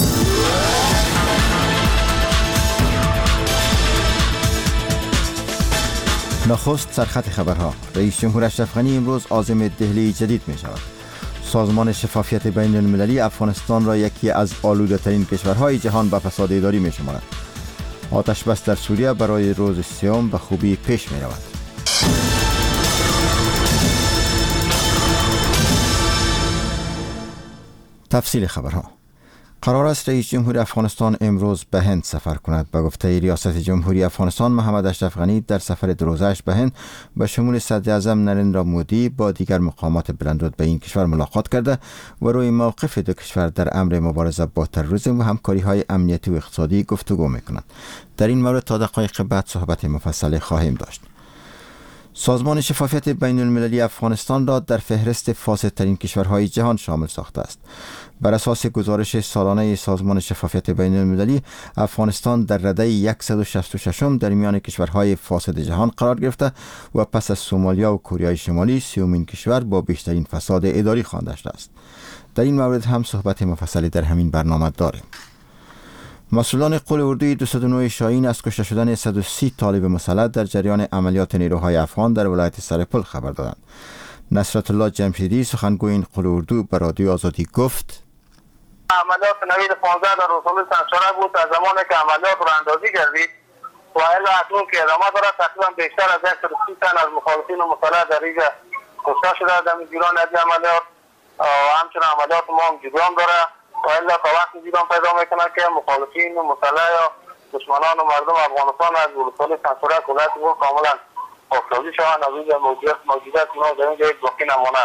نخست سرخط خبرها. رئیس جمهور اشرف غنی امروز عازم دهلی جدید می شود. سازمان شفافیت بین المللی افغانستان را یکی از آلوده ترین کشورهای جهان به فساد اداری می شمارد. آتش بس در سوریه برای روز سیوم به خوبی پیش می رود. تفصیل خبرها. قرار است رئیس جمهور افغانستان امروز به هند سفر کند. به گفته ریاست جمهوری افغانستان، محمد اشرف غنی در سفر دو روزه‌اش به هند به شمول صدر اعظم نریندرا مودی با دیگر مقامات بلندرتبه این کشور ملاقات کرده و روی موقف دو کشور در امر مبارزه با تروریسم و همکاری‌های امنیتی و اقتصادی گفتگو می‌کنند. در این مورد تا دقایق بعد صحبت مفصل خواهیم داشت. سازمان شفافیت بین المللی افغانستان را در فهرست فاسدترین کشورهای جهان شامل ساخته است. بر اساس گزارش سالانه سازمان شفافیت بین المللی، افغانستان در رده صد و شصت و شش در میان کشورهای فاسد جهان قرار گرفته و پس از سومالیا و کره شمالی سیومین کشور با بیشترین فساد اداری خوانده شده است. در این مورد هم صحبت مفصلی در همین برنامه داریم. مسئولان قول اردوی دویست و نه شاهین از کشته شدن صد و سی طالب مسلح در جریان عملیات نیروهای افغان در ولایت سرپل خبر دادند. نصرت الله جمشیدی سخنگوی این قول اردو به رادیو آزادی گفت: عملیات نوید پانزده در رسول سنچاره بود. از زمانی که عملیات را اندازی کردید و الا اکنون که ادامه دارد، تقریبا بیشتر از صد و سی تن از مخالفین مسلح در اینجا کشته شده در جریان از عملیات و همچنین عملیات ما هم جریان داره و الا تا وقتی جریان پیدا میکنه که مخالفین مسلح یا دشمنان و مردم افغانستان از رسول سنچاره کلات بود کاملا پاکسازی شوند. از اینجا موجودیت موجودیت اونا در اینجا یک باقی نمونه.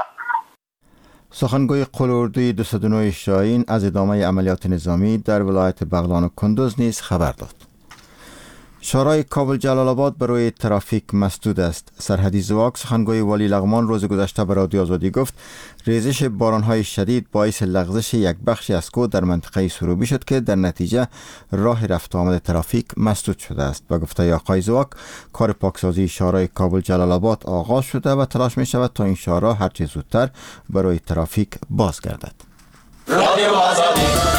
سخنگوی قول اردوی دویست و نه شاهین از ادامه عملیات نظامی در ولایت بغلان و کندوز نیز خبر داد. شورای کابل جلال آباد برای ترافیک مسدود است. سرحدی زواک سخنگوی ولی لغمان روز گذشته به رادیو آزادی گفت ریزش بارانهای شدید باعث لغزش یک بخشی از کوه در منطقه سروبی شد که در نتیجه راه رفت و آمد ترافیک مسدود شده است. به گفته آقای زواک، کار پاکسازی شورای کابل جلال آباد آغاز شده و تلاش می شود تا این شورا هرچه زودتر برای ترافیک باز گردد. رادیو آزادی.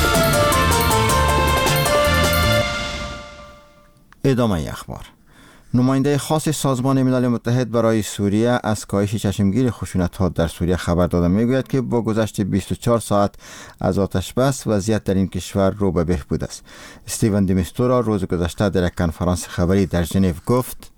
ادامه اخبار. نماینده خاص سازمان ملل متحد برای سوریه از کاهش چشمگیر خشونت‌ها در سوریه خبر داده میگوید که با گذشت بیست و چهار ساعت از آتش بس وضعیت در این کشور رو به بهبود است. استیون دمیستورا روز گذشته در یک کنفرانس خبری در ژنو گفت: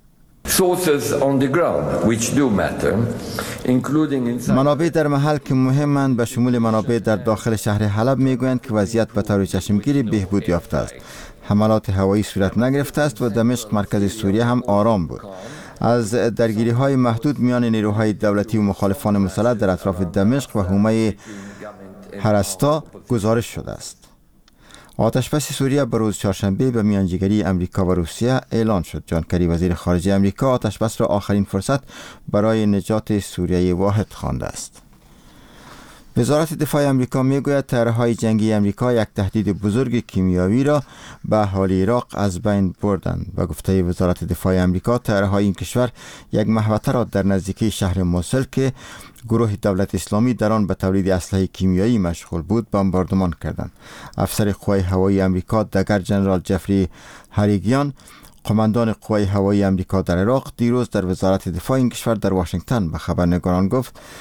منابع در محل که مهمند به شمول منابع در داخل شهر حلب میگویند که وضعیت به طور چشمگیری بهبود یافته است. حملات هوایی صورت نگرفته است و دمشق مرکز سوریه هم آرام بود. از درگیری های محدود میان نیروهای دولتی و مخالفان مسلح در اطراف دمشق و حومه هرستا گزارش شده است. آتشبس سوریه به روز چهارشنبه به میانجیگری امریکا و روسیه اعلان شد. جان کری وزیر خارجه امریکا آتشبس را آخرین فرصت برای نجات سوریه واحد خوانده است. وزارت دفاع امریکا میگوید طیاره‌های جنگی امریکا یک تهدید بزرگ کیمیایی را به اهالی عراق از بین بردند. به گفته وزارت دفاع امریکا، طیاره‌های این کشور یک محوطه را در نزدیکی شهر موسل که گروه دولت اسلامی در آن به تولید اسلحه کیمیایی مشغول بود بمباردمان کردند. افسر قوای هوایی امریکا دگر جنرال جفری هریگیان، قماندان قوای هوایی امریکا در عراق، دیروز در وزارت دفاع این کشور در واشنگتن به خبرنگاران گفت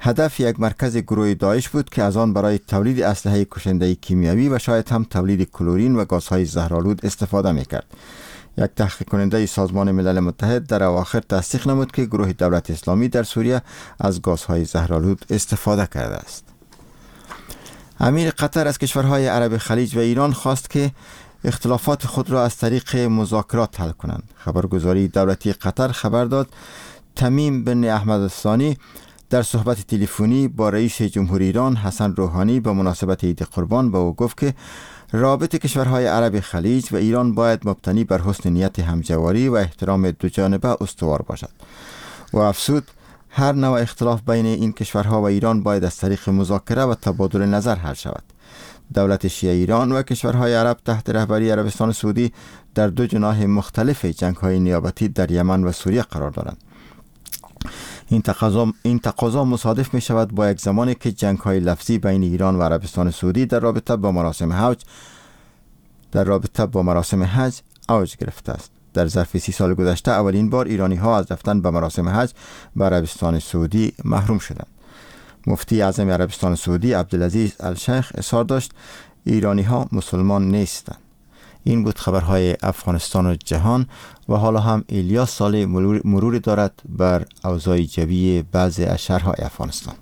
هدف یک مرکز گروه داعش بود که از آن برای تولید اسلحه کشنده کیمیایی و شاید هم تولید کلورین و گازهای زهرآلود استفاده میکرد. یک تحقیق کننده سازمان ملل متحد در اواخر تصدیق نمود که گروه دولت اسلامی در سوریه از گازهای زهرآلود استفاده کرده است. امیر قطر از کشورهای عرب خلیج و ایران خواست که اختلافات خود را از طریق مذاکرات حل کنند. خبرگزاری دولتی قطر خبر داد تمیم بن احمد الثانی در صحبت تلفنی با رئیس جمهوری ایران حسن روحانی به مناسبت عید قربان به او گفت که رابطه کشورهای عرب خلیج و ایران باید مبتنی بر حسن نیت همجواری و احترام دو جانبه استوار باشد و افزود هر نوع اختلاف بین این کشورها و ایران باید از طریق مذاکره و تبادل نظر حل شود. دولت شیعه ایران و کشورهای عرب تحت رهبری عربستان سعودی در دو جناح مختلف جنگ‌های نیابتی در یمن و سوریه قرار دارند. این تقاضا این تقاضا مصادف می شود با یک زمانی که جنگ‌های لفظی بین ایران و عربستان سعودی در رابطه با مراسم حج در رابطه با مراسم حج اوج گرفته است. در ظرف سی سال گذشته اولین بار ایرانی ها از رفتن به مراسم حج به عربستان سعودی محروم شدند. مفتی اعظم عربستان سعودی عبدالعزیز الشیخ اصرار داشت ایرانی ها مسلمان نیستند. این بود خبرهای افغانستان و جهان و حالا هم الیاس صالح مروری دارد بر اوضاع جوی بعضی از شهرهای افغانستان.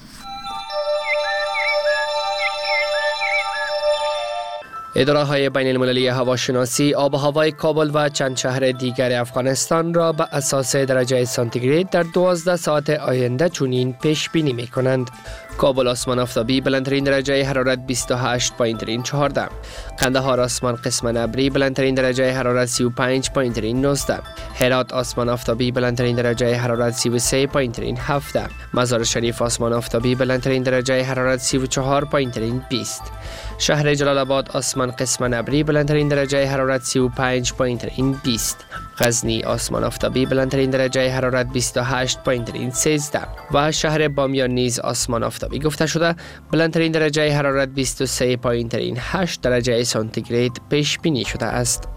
اداره‌های بین المللی هواشناسی آب و هوای کابل و چند شهر دیگر افغانستان را به اساس درجه سانتیگراد در دوازده ساعت آینده چنین پیش بینی می کنند. کابل آسمان آفتابی بلندترین درجه حرارت بیست و هشت و چهارده. قندهار آسمان قسماً ابری بلندترین درجه حرارت سی و پنج و نوزده. هرات آسمان آفتابی بلندترین درجه حرارت سی و سه و هفت. مزار شریف آسمان آفتابی بلندترین درجه حرارت سی و چهار و بیست. شهر جلال آباد آسمان قسماً ابری بلندترین درجه حرارت سی و پنج و بیست. غزنی آسمان آفتابی بلندترین درجه حرارت بیست و هشت و سیزده و شهر بامیان نیز آسمان آفتابی گفته شده بلندترین درجه حرارت بیست و سه و هشت درجه سانتیگراد پیش بینی شده است.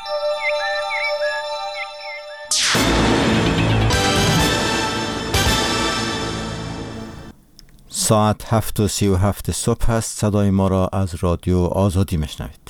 ساعت هفت و سی و هفت صبح است. صدای ما را از رادیو آزادی میشنوید.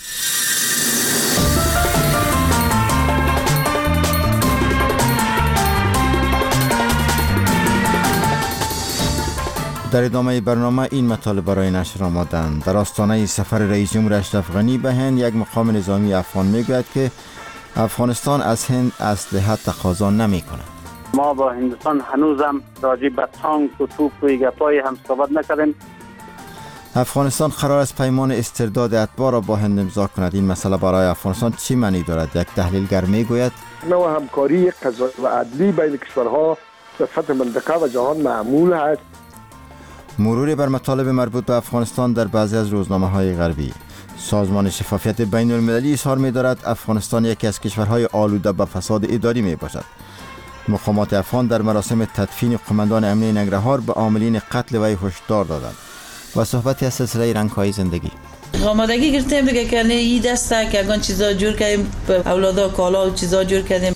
در ادامه برنامه این مطالب برای نشر آمدند. در آستانه سفر رئیس جمهور اشرف غنی به هند یک مقام نظامی افغان میگوید که افغانستان از هند اسلحه تقاضا نمی کند. ما با هندوستان هنوزم راجع به تانک و توپ و گپای هم صحبت نکردیم. افغانستان قرار است پیمان استرداد اتباع را با هند امضا کند. این مسئله برای افغانستان چی معنی دارد؟ یک تحلیلگر میگوید نوع همکاری قضایی و عدلی بین کشورها در سطح منطقه و جهان معمول است. مروری بر مطالب مربوط به افغانستان در بعضی از روزنامه‌های غربی. سازمان شفافیت بین المللی اظهار می‌دارد افغانستان یکی از کشورهای آلوده به فساد اداری میباشد. مقامات افغان در مراسم تدفین قماندان امنیه ننگرهار به عاملین قتل وی هشدار دادند. و صحبتی از سلسله رنگ‌های زندگی. آمادگی گرفتیم دیگه که این دسته که اگان چیزا جور کردیم اولادا کالا و چیزا جور کردیم.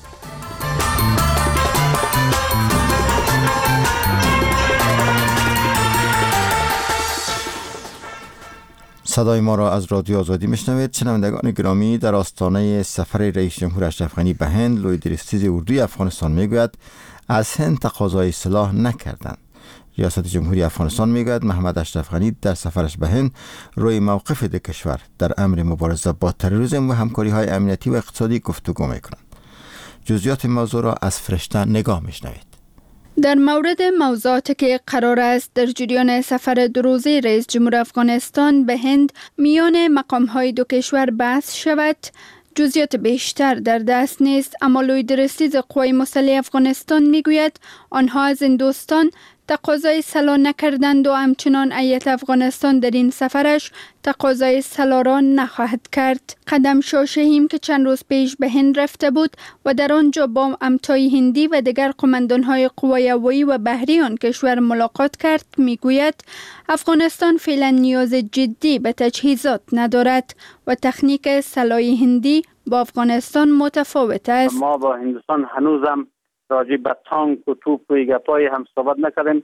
صدای ما را از رادیو آزادی میشنوید. شنوندگان گرامی، در آستانه سفر رئیس جمهور اشرف غنی به هند، لوی درستیز اردوی افغانستان میگوید از هند تقاضای سلاح نکردند. ریاست جمهوری افغانستان میگوید محمد اشرف غنی در سفرش به هند روی موقف دو کشور در امر مبارزه با تروریسم و همکاری‌های امنیتی و اقتصادی گفتگو میکنند. جزئیات موضوع را از فرشته نگاه میشنوید. در مورد موضوعاتی که قرار است در جریان سفر دو روزه رئیس جمهور افغانستان به هند میان مقام‌های دو کشور بحث شود، جزئیات بیشتر در دست نیست، اما لوی درستیز قوای مسلح افغانستان میگوید آنها از هندوستان تقاضای سلاح نکردند و همچنان هیئت افغانستان در این سفرش تقاضای سلاح را نخواهد کرد. قدم شاه شهیم که چند روز پیش به هند رفته بود و در آنجا با امتای هندی و دیگر قماندان‌های قوای هوایی و بحری آن کشور ملاقات کرد، میگوید افغانستان فعلا نیاز جدی به تجهیزات ندارد و تکنیک سلاح هندی با افغانستان متفاوت است. ما با هندوستان هنوزم راجع به تانک و توپ و گپای هم صحبت نکردیم.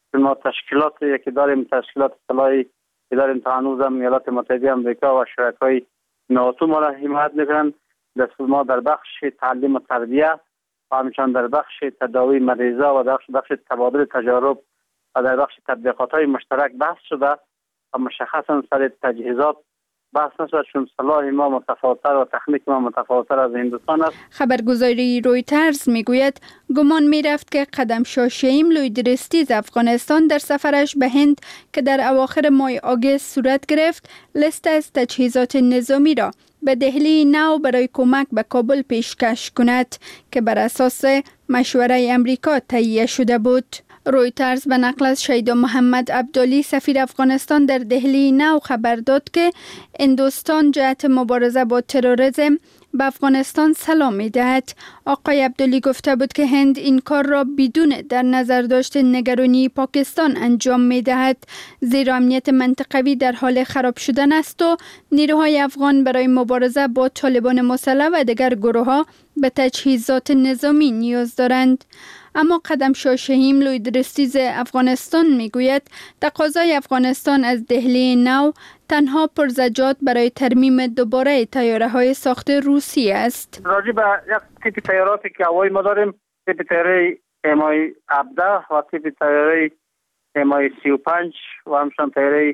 ما تشکیلاتی که داریم، تشکیلات اطلاعی که داریم تا هنوز هم ایالات متحده آمریکا و شرکای ناتو ما را حمایت میکنن. دست ما در بخش تعلیم و تربیه و همچنان در بخش تداوی مریضا و در بخش تبادل تجارب و در بخش تطبیقات های مشترک بحث شده و مشخصا سر تجهیزات بحث نشد، چون سلاح ما متفاوت‌تر و تکنیک ما متفاوت‌تر از هندوستان است. خبرگزاری رویترز میگوید گمان میرفت که قدم شاه شهیم لویدرستی از افغانستان در سفرش به هند که در اواخر ماه آگوست صورت گرفت لیست از تجهیزات نظامی را به دهلی نو برای کمک به کابل پیشکش کند که بر اساس مشوره امریکا تهیه شده بود. رویترز به نقل از شیدا محمد عبدالی سفیر افغانستان در دهلی نو خبر داد که هندوستان جهت مبارزه با تروریسم به افغانستان سلام می دهد. آقای عبدالی گفته بود که هند این کار را بدون در نظر داشت نگرانی پاکستان انجام می دهد، زیرا امنیت منطقوی در حال خراب شدن است و نیروهای افغان برای مبارزه با طالبان مسلح و دیگر گروه ها به تجهیزات نظامی نیاز دارند. اما قدم شاه شهیم لویدرستیز افغانستان میگوید تقاضای افغانستان از دهلی نو تنها پرزجات برای ترمیم دوباره تیاره های ساخت روسی است. راجع به یک تیپ تیاراتی که هوایی ما داریم، تیپ تیاره ام آی هفده و تیپ تیاره ام آی سی و پنج و همچنان تیاره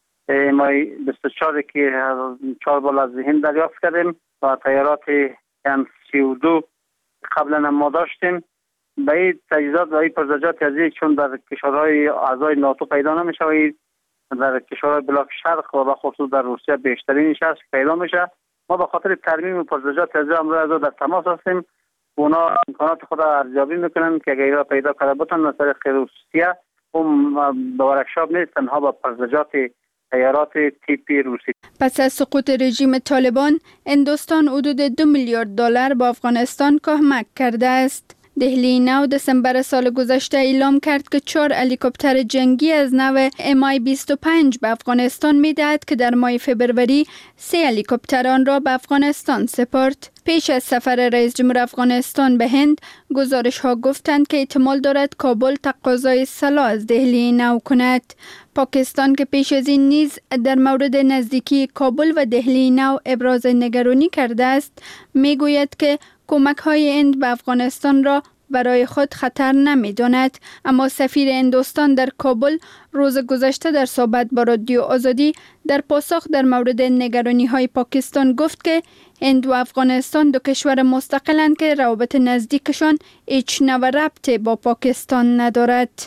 ام آی بیست و چهار که چهار بال از هند دریافت کردیم و تیارات ام سی و دو قبلا هم ما داشتیم. به این تجهیزات و این پرزجات ازی چون در کشورهای اعضای ناتو پیدا نمیشه و در کشورهای بلاک شرق و خصوص در روسیه بیشترینش هست پیدا میشه. ما به خاطر ترمیم پرزجات ازی امروز در تماس هستیم. اونا امکانات خود را ارزیابی میکنن که اگر را پیدا کرده بودن از طریق روسیه اون به ورکشاپ نیست، تنها با پرزجات تیارات تیپی روسی. پس از سقوط رژیم طالبان، هندوستان حدود دو میلیارد دلار با افغانستان کمک کرده است. دهلی نو دسامبر سال گذشته اعلام کرد که چهار هلیکوپتر جنگی از نوع ام آی بیست و پنج به افغانستان می‌دهد که در ماه فبروری سه هلیکوپتر آن را به افغانستان سپرد. پیش از سفر رئیس جمهور افغانستان به هند، گزارش ها گفتند که احتمال دارد کابل تقاضای سلاح از دهلی نو کند. پاکستان که پیش از این نیز در مورد نزدیکی کابل و دهلی نو ابراز نگرانی کرده است، میگوید که کمک های هند به افغانستان را برای خود خطر نمی داند. اما سفیر هندوستان در کابل روز گذشته در صحبت با رادیو آزادی در پاسخ در مورد نگرانی های پاکستان گفت که هند و افغانستان دو کشور مستقلند که روابط نزدیکشان هیچ نوع ربطی با پاکستان ندارد.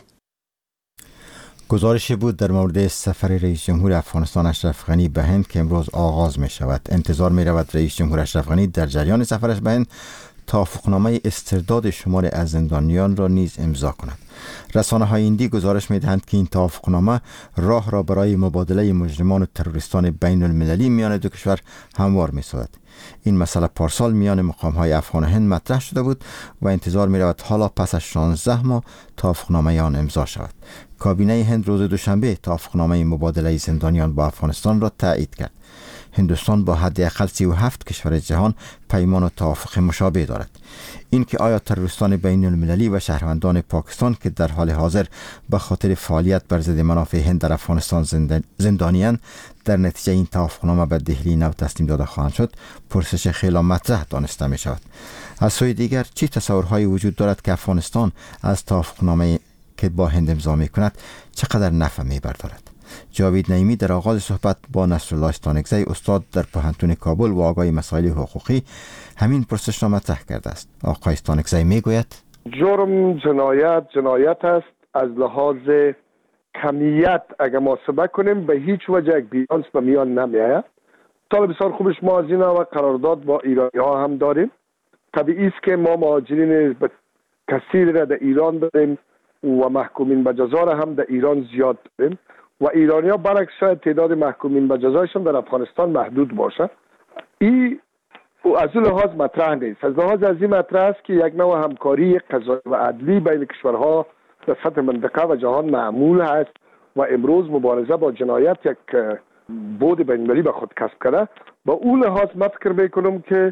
گزارشی بود در مورد سفر رئیس جمهور افغانستان اشرف غنی به هند که امروز آغاز می شود. انتظار می رود رئیس جمهور اشرف غنی در جریان سفرش به هند توافقنامه استرداد شماری از زندانیان را نیز امضا کند. رسانه های هندی گزارش می دهند که این توافقنامه راه را برای مبادله مجرمان و تروریستان بین المللی میان دو کشور هموار می سازد. این مسئله پارسال میان مقام های افغان و هند مطرح شده بود و انتظار می رود حالا پس از شانزده ماه توافقنامه آن امضا شود. کابینه هند روز دوشنبه توافقنامه مبادله زندانیان با افغانستان را تایید کرد. هندوستان با حداقل سی و هفت کشور جهان پیمان و توافق مشابه دارد. این که آیا تروریستان بین المللی و شهروندان پاکستان که در حال حاضر به خاطر فعالیت بر ضد منافع هند در افغانستان زندانیان در نتیجه این توافقنامه به دهلی نو تسلیم داده خواهند شد، پرسش خیلی مطرح دانسته می شود. از سوی دیگر چه تصورهایی وجود دارد که افغانستان از توافقنامه که با هند امضا می کند چقدر نفع می بردارد؟ جاوید نعیمی در آغاز صحبت با نصرالله استانکزی استاد در پوهنتون کابل و آقای مسائل حقوقی همین پرسش را مطرح کرده است. آقای استانکزی می گوید جرم جنایت جنایت است. از لحاظ کمیت اگر محاسبه کنیم به هیچ وجه یک بیلانس به میان نمی آید. طالب بسیار خوبش ما از این و قرارداد با ایرانی ها هم داریم. طبیعی است که ما مهاجرین کثیر را در ایران داریم و محکومین به جزا را هم در ایران زیاد داریم و ایرانی ها برعکس شاید تعداد محکومین به جزایشان در افغانستان محدود باشه. این از این لحاظ مطرح نیست. از لحاظ از این مطرح است که یک نوع همکاری قضایی و عدلی بین کشورها در سطح منطقه و جهان معمول است و امروز مبارزه با جنایت یک بود بین‌المللی به خود کسب کرده. با اون لحاظ من فکر میکنم که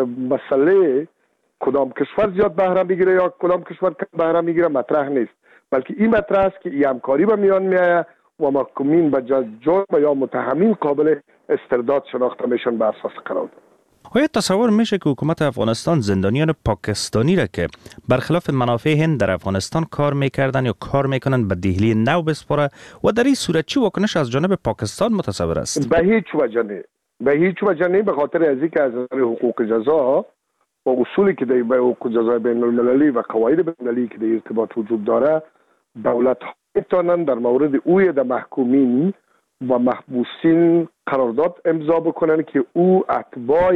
مسئله کدام کشور زیاد بهره میگیره یا کدام کشور کم بهره میگیره مطرح نیست. بلکه این مطرح است که این همکاری به میان میآید و محکومین به جرم یا متهمین قابل استرداد شناخته میشن بر اساس قرارداد. آیا تصور میشه که حکومت افغانستان زندانیان پاکستانی را که برخلاف منافع هند در افغانستان کار میکردن یا کار میکنن به دهلی نو بسپاره و در این صورت چی واکنش از جانب پاکستان متصور است؟ به هیچ وجه نه. به هیچ وجه نه، به خاطر از اینکه از نظر حقوق جزا و اصولی که در حقوق جزای بین المللی و قواعد بین المللی که در ارتباط وجود داره، دولت ها میتونن در مورد اوی در محکومین و محبوسین قرارداد امضا بکنن که او اتباع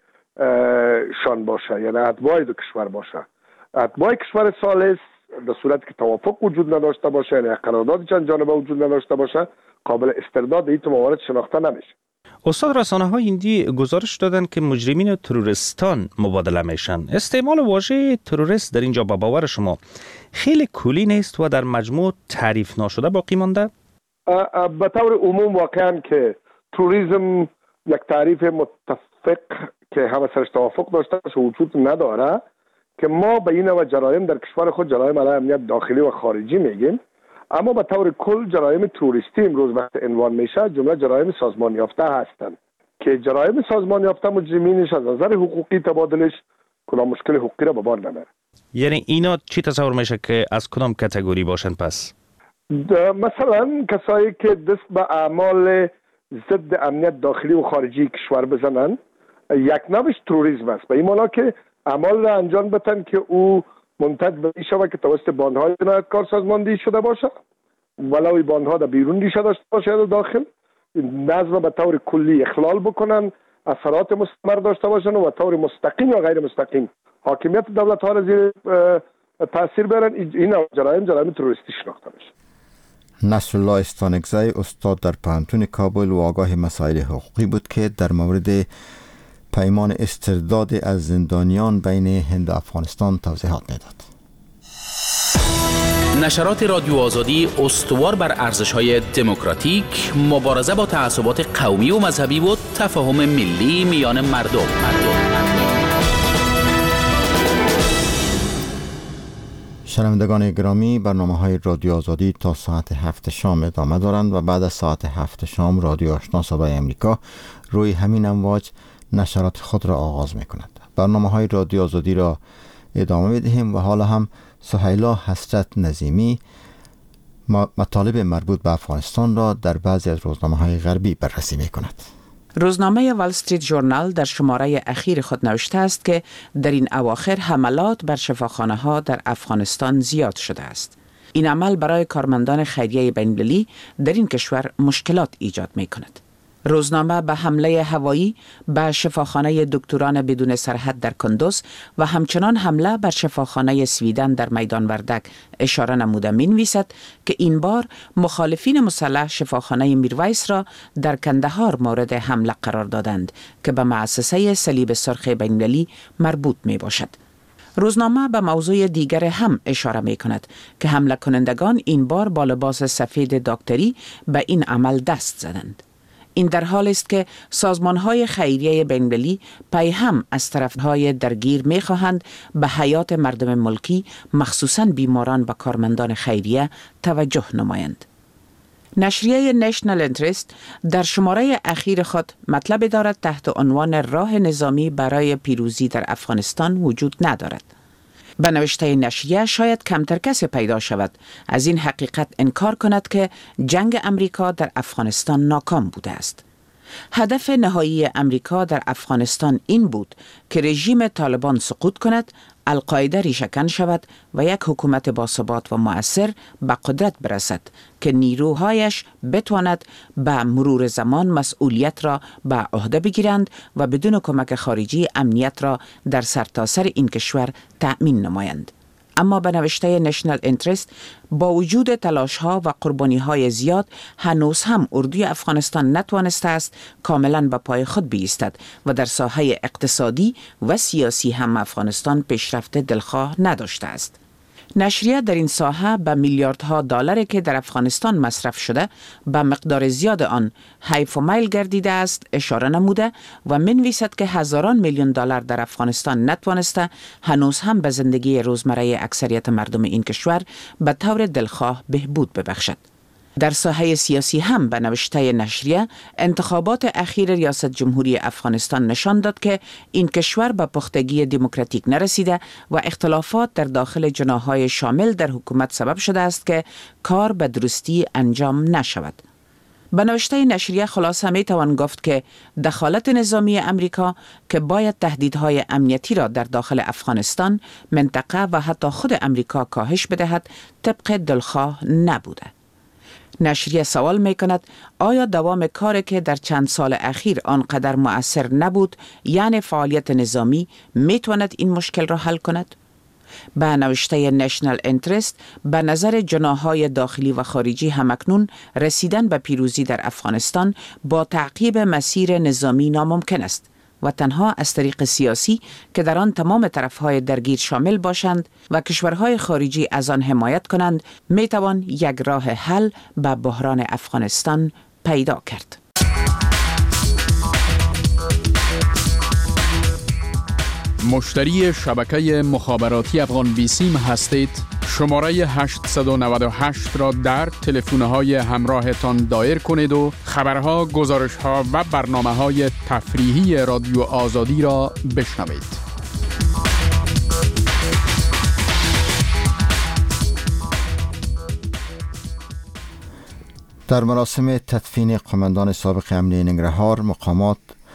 شان باشه، یعنی اتباع دو کشور باشه. اتباع کشور ثالث در صورت که توافق وجود نداشته باشه، یعنی قرارداد چند جانبه وجود نداشته باشه، قابل استرداد این موارد شناخته نمیشه. استاد، رسانه های هندی گزارش دادن که مجرمین و تروریستان مبادله میشن. استعمال واژه تروریست در اینجا با باور شما خیلی کلی نیست و در مجموع تعریف ناشده باقی مانده؟ به طور عموم واقعا که توریسم یک تعریف متفق که همه سرش توافق داشته باشه وجود نداره، که ما به این نوع جرایم در کشور خود جرایم علیه امنیت داخلی و خارجی میگیم، اما به طور کل جرایم تروریستی امروز وقت عنوان میشه جمله جرایم سازمان یافته هستند که جرایم سازمان یافته مجرمینش از نظر حقوقی تبادلش کدام مشکل حقوقی را به بار نمیاره. یعنی اینا چی تصور میشه که از کدام کاتگوری باشن پس؟ مثلا کسایی که دست به اعمال ضد امنیت داخلی و خارجی کشور بزنن، یک نوعش تروریسم است. به این معنی که اعمال را انجام بدن که او منتج به این شود که توسط باندهای جنایتکار سازماندهی شده باشه، ولو این باندها در بیرون ریشه داشته باشه یا داخل، نظم به طور کلی اخلال بکنن، اثرات مستمر داشته باشن و به طور مستقیم یا غیر مستقیم حاکمیت دولت ها را زیر تاثیر برن. این جرایم جرایم تروریستی شناخته میشه. نصرالله استانکزی استاد در پوهنتون کابل و آگاه مسائل حقوقی بود که در مورد پیمان استرداد از زندانیان بین هند و افغانستان توضیحات میداد. نشرات رادیو آزادی استوار بر ارزش‌های دموکراتیک، مبارزه با تعصبات قومی و مذهبی و تفاهم ملی میان مردم. شنوندگان گرامی، برنامه‌های رادیو آزادی تا ساعت هفت شام ادامه دارند و بعد از ساعت هفت شام رادیو آشنا صدای امریکا روی همین امواج نشرات خود را آغاز می‌کند. برنامه‌های رادیو آزادی را ادامه می‌دهیم و حالا هم سهیلا حسرت نظیمی مطالب مربوط به افغانستان را در بعضی از روزنامه‌های غربی بررسی می‌کند. روزنامه وال استریت ژورنال در شماره اخیر خود نوشته است که در این اواخر حملات بر شفاخانه‌ها در افغانستان زیاد شده است. این عمل برای کارمندان خیریه بین‌المللی در این کشور مشکلات ایجاد می‌کند. روزنامه به حمله هوایی به شفاخانه دکتران بدون سرحد در کندوز و همچنان حمله بر شفاخانه سویدن در میدان وردک اشاره نموده می‌نویسد که این بار مخالفین مسلح شفاخانه میرویس را در کندهار مورد حمله قرار دادند که به مؤسسه صلیب سرخ بین‌المللی مربوط میباشد. روزنامه به موضوع دیگر هم اشاره می کند که حمله کنندگان این بار با لباس سفید دکتری به این عمل دست زدند. این در حال است که سازمان‌های خیریه بین‌المللی پی هم از طرف‌های درگیر می‌خواهند به حیات مردم ملکی مخصوصاً بیماران و کارمندان خیریه توجه نمایند. نشریه نشنال انترست در شماره اخیر خود مطلب دارد تحت عنوان راه نظامی برای پیروزی در افغانستان وجود ندارد. به نوشته نشریه شاید کمتر کسی پیدا شود از این حقیقت انکار کند که جنگ امریکا در افغانستان ناکام بوده است. هدف نهایی امریکا در افغانستان این بود که رژیم طالبان سقوط کند، القاعده ریشه‌کن شود و یک حکومت باثبات و مؤثر به قدرت برسد که نیروهایش بتواند به مرور زمان مسئولیت را به عهده بگیرند و بدون کمک خارجی امنیت را در سرتاسر این کشور تأمین نمایند. اما به نوشته نشنال انترست با وجود تلاش‌ها و قربانی‌های زیاد هنوز هم اردوی افغانستان نتوانسته است کاملاً به پای خود بایستد و در ساحه اقتصادی و سیاسی هم افغانستان پیشرفت دلخواه نداشته است. نشریه در این ساحه به میلیاردها دلاری که در افغانستان مصرف شده به مقدار زیاد آن حیف و میل گردیده است اشاره نموده و منویسد که هزاران میلیون دلار در افغانستان نتوانسته هنوز هم به زندگی روزمره اکثریت مردم این کشور به طور دلخواه بهبود ببخشد. در ساحه سیاسی هم به نوشته نشریه انتخابات اخیر ریاست جمهوری افغانستان نشان داد که این کشور به پختگی دموکراتیک نرسیده و اختلافات در داخل جناح‌های شامل در حکومت سبب شده است که کار به درستی انجام نشود. به نوشته نشریه خلاصه می توان گفت که دخالت نظامی امریکا که باید تهدیدهای امنیتی را در داخل افغانستان، منطقه و حتی خود امریکا کاهش بدهد طبق دلخواه نبوده. نشریه سوال می کند آیا دوام کاری که در چند سال اخیر آنقدر مؤثر نبود یعنی فعالیت نظامی می تواند این مشکل را حل کند؟ به نوشته نشنل انترست به نظر جناح‌های داخلی و خارجی همکنون رسیدن به پیروزی در افغانستان با تعقیب مسیر نظامی ناممکن است و تنها از طریق سیاسی که در آن تمام طرفهای درگیر شامل باشند و کشورهای خارجی از آن حمایت کنند می توان یک راه حل به بحران افغانستان پیدا کرد. مشتری شبکه مخابراتی افغان بیسیم هستید؟ شماره هشت نه هشت را در تلفن‌های همراهتان دایر کنید و خبرها، گزارش‌ها و برنامه‌های تفریحی رادیو آزادی را بشنوید. در مراسم تدفین قماندان سابق امنیه ننگرهار مقامات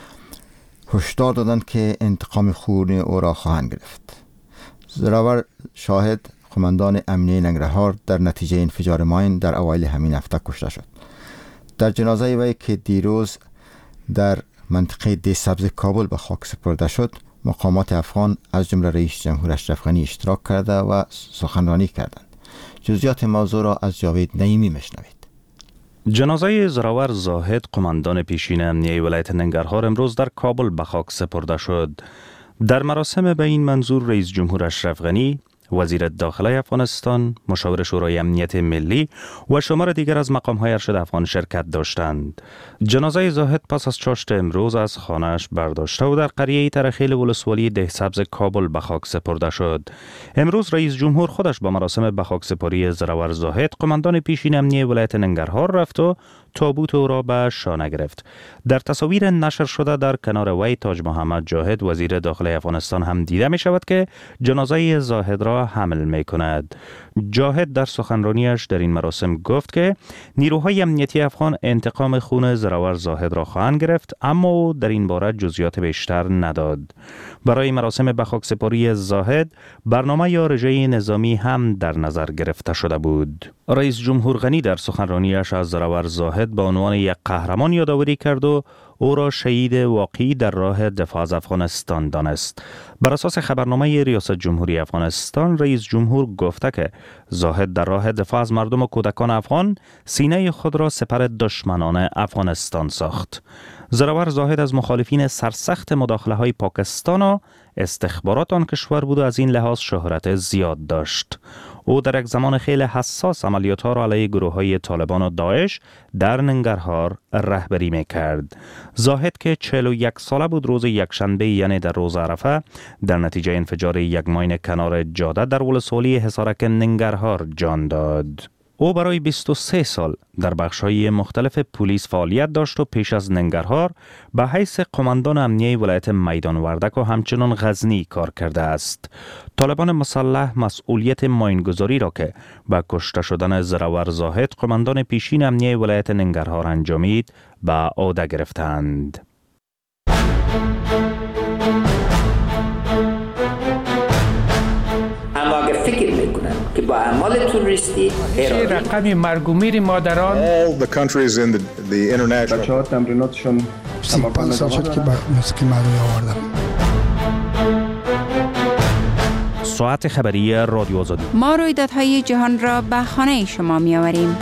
هشدار دادند که انتقام خون او را خواهند گرفت. زراور شاهد قماندان امنیه ننگرهار در نتیجه انفجار ماین در اوایل همین هفته کشته شد. در جنازه وی که دیروز در منطقه دی سبز کابل به خاک سپرده شد، مقامات افغان از جمله رئیس جمهور اشرف غنی اشتراک کرده و سخنرانی کردند. جزئیات موضوع را از جاوید نعیمی میشنوید. جنازه زراور زاهد قماندان پیشین امنیه ولایت ننگرهار امروز در کابل به خاک سپرده شد. در مراسم به این منظور رئیس جمهور اشرف غنی، وزیر داخله افغانستان، مشاور شورای امنیت ملی و شمار دیگر از مقام‌های ارشد افغان شرکت داشتند. جنازه زاهد پس از چاشت امروز از خانه‌اش برداشته و در قریه ترخیل ولسوالی ده سبز کابل به خاک سپرده شد. امروز رئیس جمهور خودش با مراسم به خاک سپاری زراور زاهد قماندان پیشین امنیه ولایت ننگرهار رفت و تابوت او را به شانه گرفت. در تصاویر نشر شده در کنار وی تاج محمد جاهد وزیر داخله افغانستان هم دیده می شود که جنازه زاهد را حمل می کند. جاهد در سخنرانیش در این مراسم گفت که نیروهای امنیتی افغان انتقام خون زراور زاهد را خواهند گرفت، اما او در این باره جزئیات بیشتر نداد. برای مراسم به خاک سپاری زاهد برنامه یا رژه نظامی هم در نظر گرفته شده بود. رئیس جمهور غنی در سخنرانیش از زراور زاهد به عنوان یک قهرمان یادآوری کرد و او را شهید واقعی در راه دفاع از افغانستان دانست. بر اساس خبرنامه ریاست جمهوری افغانستان، رئیس جمهور گفته که زاهد در راه دفاع از مردم و کودکان افغان سینه خود را سپر دشمنان افغانستان ساخت. زراور زاهد از مخالفین سرسخت مداخله های پاکستان و استخبارات آن کشور بود و از این لحاظ شهرت زیاد داشت. او در یک زمان خیلی حساس عملیات ها را علیه گروه های طالبان و داعش در ننگرهار رهبری می کرد. زاهد که چهل و یک ساله بود روز یکشنبه یعنی در روز عرفه در نتیجه انفجار یک ماین کنار جاده در ولسوالی حصارک ننگرهار جان داد. او برای بیست و سه سال در بخش‌های مختلف پلیس فعالیت داشت و پیش از ننگرهار به حیث قماندان امنیه ولایت میدان وردک و همچنان غزنی کار کرده است. طالبان مسلح مسئولیت ماینگذاری را که به کشته شدن زراور زاهد قماندان پیشین امنیه ولایت ننگرهار انجامید به عهده گرفتند. اما اگر فکر میکنن که با اعمال تروریستی ارائه رقم مرگ و میر مادران all the countries in the, the international بچه‌ها تمریناتشون سی و پنج سال شد که با موسیقی مردمی آوردم. ساعت خبری رادیو آزادی. ما رویدادهای جهان را به خانه شما می آوریم.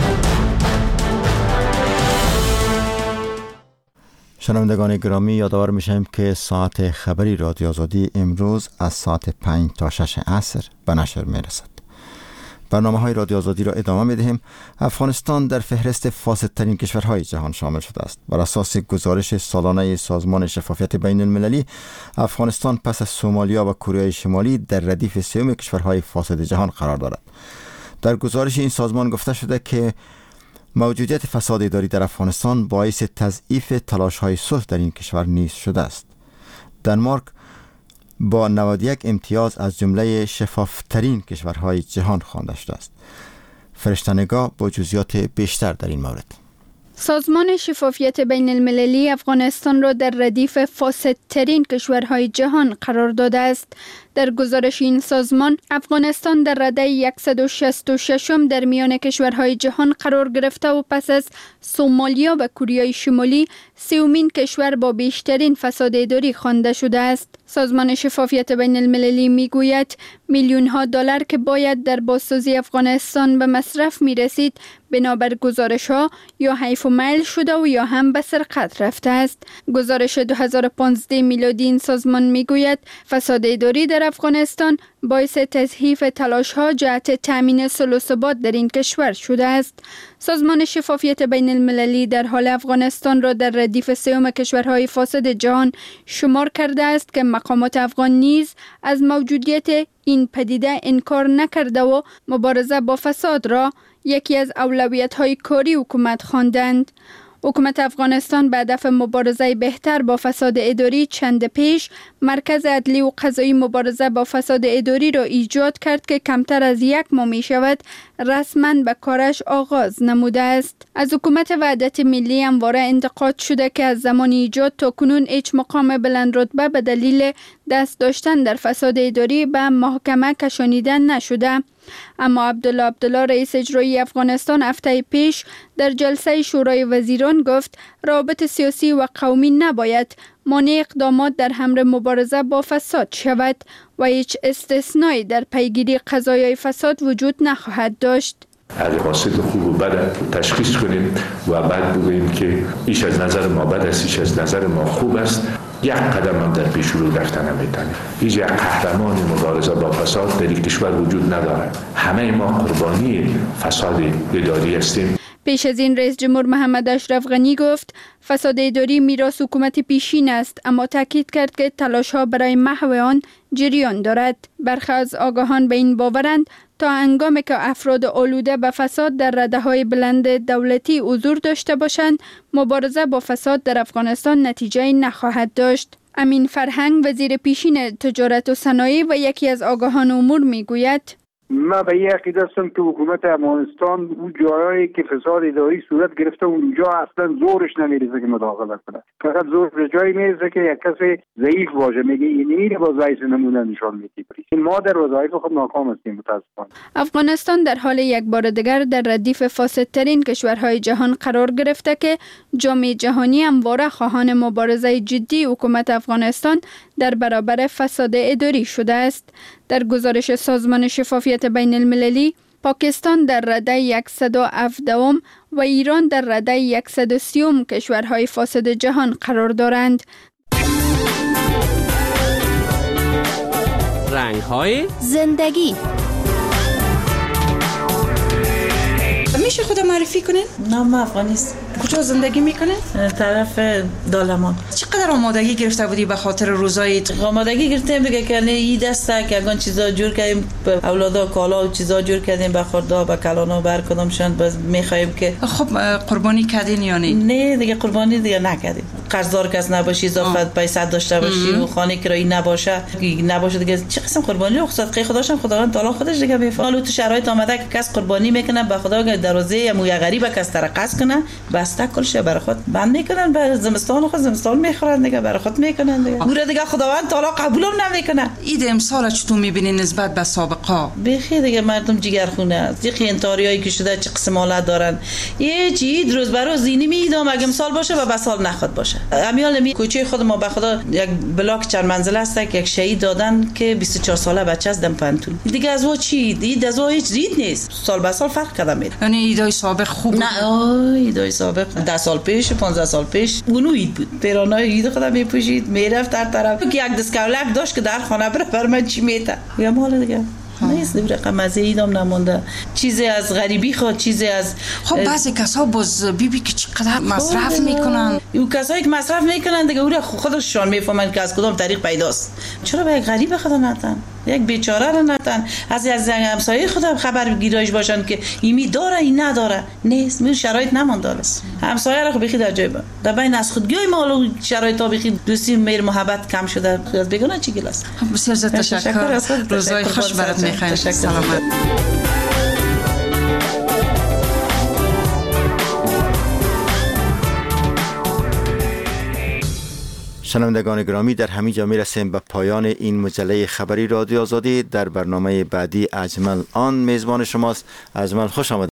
شنوندگان گرامی، یادآور میشیم که ساعت خبری رادیو آزادی امروز از ساعت پنج تا شش عصر به نشر میرسد. برنامه‌های رادیو آزادی را ادامه می‌دهیم. افغانستان در فهرست فاسدترین کشورهای جهان شامل شده است. بر اساس گزارش سالانه سازمان شفافیت بین المللی، افغانستان پس از سومالیا و کره شمالی در ردیف سوم کشورهای فاسد جهان قرار دارد. در گزارش این سازمان گفته شده که موجودیت فساد اداری در افغانستان باعث تضعیف تلاش‌های صلح در این کشور نیز شده است. دانمارک با نود و یک امتیاز از جمله شفافترین کشورهای جهان خوانده شده است. فرشته‌نگاه با جزئیات بیشتر در این مورد. سازمان شفافیت بین المللی افغانستان را در ردیف فاسدترین کشورهای جهان قرار داده است. در گزارش این سازمان، افغانستان در رده صد و شصت و شش در میان کشورهای جهان قرار گرفته و پس از سومالیا و کره شمالی سومین کشور با بیشترین فساد اداری خوانده شده است. سازمان شفافیت بین المللی می گوید میلیون ها دلار که باید در بازسازی افغانستان به مصرف می رسید بنابر گزارش ها یا حیف و میل شده و یا هم به سرقت رفته است. گزارش دو هزار و پانزده میلادی این سازمان می گوید فساد اداری در افغانستان باعث تضعیف تلاش ها جهت تامین صلح و ثبات در این کشور شده است. سازمان شفافیت بین المللی در حال افغانستان را در ردیف سوم کشورهای فاسد جهان شمار کرده است که مقامات افغان نیز از موجودیت این پدیده انکار نکرده و مبارزه با فساد را یکی از اولویت‌های کاری حکومت خواندند. حکومت افغانستان به هدف مبارزه بهتر با فساد اداری چند پیش مرکز عدلی و قضایی مبارزه با فساد اداری را ایجاد کرد که کمتر از یک ماه می شود رسما به کارش آغاز نموده است. از حکومت وحدت ملی همواره انتقاد شده که از زمان ایجاد تا کنون هیچ مقام بلند رتبه به دلیل دست داشتن در فساد اداری به محکمه کشانیده نشده. اما عبدالله عبدالله رئیس اجرایی افغانستان هفته پیش در جلسه شورای وزیران گفت روابط سیاسی و قومی نباید مانع اقدامات در امر مبارزه با فساد شود و هیچ استثنایی در پیگیری قضایای فساد وجود نخواهد داشت. از مقاصد خوب و بد تشخیص کنیم و بعد بگوییم که ایش از نظر ما بد است، ایش از نظر ما خوب است. یک قدم هم در پیش رو رفتن نمیتونیم. هیچ یک قهرمان مبارزه با فساد در این کشور وجود ندارد. همه ما قربانی فساد اداری هستیم. پیش از این رئیس جمهور محمد اشرف غنی گفت فساد اداری میراث حکومت پیشین است، اما تاکید کرد که تلاش‌ها برای محو آن جریان دارد. برخی از آگاهان به این باورند تا هنگامی که افراد آلوده به فساد در رده‌های بلند دولتی حضور داشته باشند، مبارزه با فساد در افغانستان نتیجه نخواهد داشت. امین فرهنگ وزیر پیشین تجارت و صنایع و یکی از آگاهان امور میگوید ما به یک عقیده هستم که حکومت افغانستان اون جایی که فساد اداری صورت گرفته اونجا اصلا زورش نمیرسه که مداخله کنه. فقط زور به جایی میرسه که یک کسی ضعیف باشه میگه این میره با ضعیف نمونه نشان میده. ما در وظایف خود ناکام هستیم متاسفانه. افغانستان در حال یک بار دیگر در ردیف فاسدترین کشورهای جهان قرار گرفته که جامعه جهانی همواره خواهان مبارزه جدی حکومت افغانستان در برابر فساد اداری شده است. در گزارش سازمان شفافیت بین المللی، پاکستان در رده صد و هفده و ایران در رده صد و سی کشورهای فاسد جهان قرار دارند. رنگ‌های زندگی. میشه خود معرفی کنین؟ نه ما افغانیست. کجا زندگی میکنین؟ طرف دالمان. چقدر آمادگی گرفته بودی به خاطر روزای؟ آمادگی گرفتیم دیگه که این دسته که اگان چیزا جور کردیم اولادا کالا و چیزا جور کردیم به خوردا به کلانا بر کدامشان باز میخوایم که خب قربانی کردین یا نه؟ نه دیگه قربانی دیگه نکردیم. قرضدار کس نباشی، اضافه پیسه داشته باشی و خانه کرایی نباشه، نباشه دیگه چه قسم قربانی رو صدقه خداشم خداوند تعالی خودش دیگه میفعله. تو شرایط آمده که کس قربانی میکنه به خدا که دروازه یا موی غریبه کس ترقص کنه بسته کلش برای خود بند میکنن، به زمستان خود زمستان میخورن دیگه برای خود میکنن دیگه. گوره دیگه خداوند تعالی قبولم نمیکنه. عید امسال چطور میبینی نسبت به سابقا؟ بخیر دیگه مردم جگرخونه است. یه خیانتاریایی که شده چه قسم حالت دارن. یه چیز روز به روز زینی میدم اگه امسال باشه و بسال نخواد باشه. امیال می کوچه خود ما به خدا یک بلاک چند منزله است که یک شهید دادن که بیست و چهار ساله بچه است دم پنتون. دیگه از وا چی؟ عید از وا هیچ زید نیست. سال به سال فرق کرده میره. یعنی ایدای سابق خوب نه آی ایدای سابق ده سال پیش پانزده سال پیش اونو اید بود. پیرانای اید خدا میپوشید میرفت هر طرف که یک دسکولک داشت که در خانه بره بر من چی میته. یا مال دیگه نیست رقم از ایدام نمونده. چیزی از غریبی خود، چیزی از خب بعضی کسا باز بیبی که چقدر مصرف میکنن، او کسایی که مصرف میکنن دیگه او خودشون میفهمن که از کدام طریق پیداست. چرا به یک غریب خدا نتن، یک بیچاره رو نتن، از از همسایه خودم خبر گیرایش باشن که ایمی داره این نداره. نیست، می شرایط نمونده است. همسایه رو بخی در جای با در بین از خودگی مالو شرایط ها بخی دوستی میر محبت کم شده. خیال بگونه چی گل است. بسیار زیاد تشکر. روزای خوش برات میخوایم. سلامت. شنوندگان گرامی، در همین جا میرسیم به پایان این مجله خبری رادیو آزادی. در برنامه بعدی اجمل آن میزبان شماست. اجمل خوش آمد.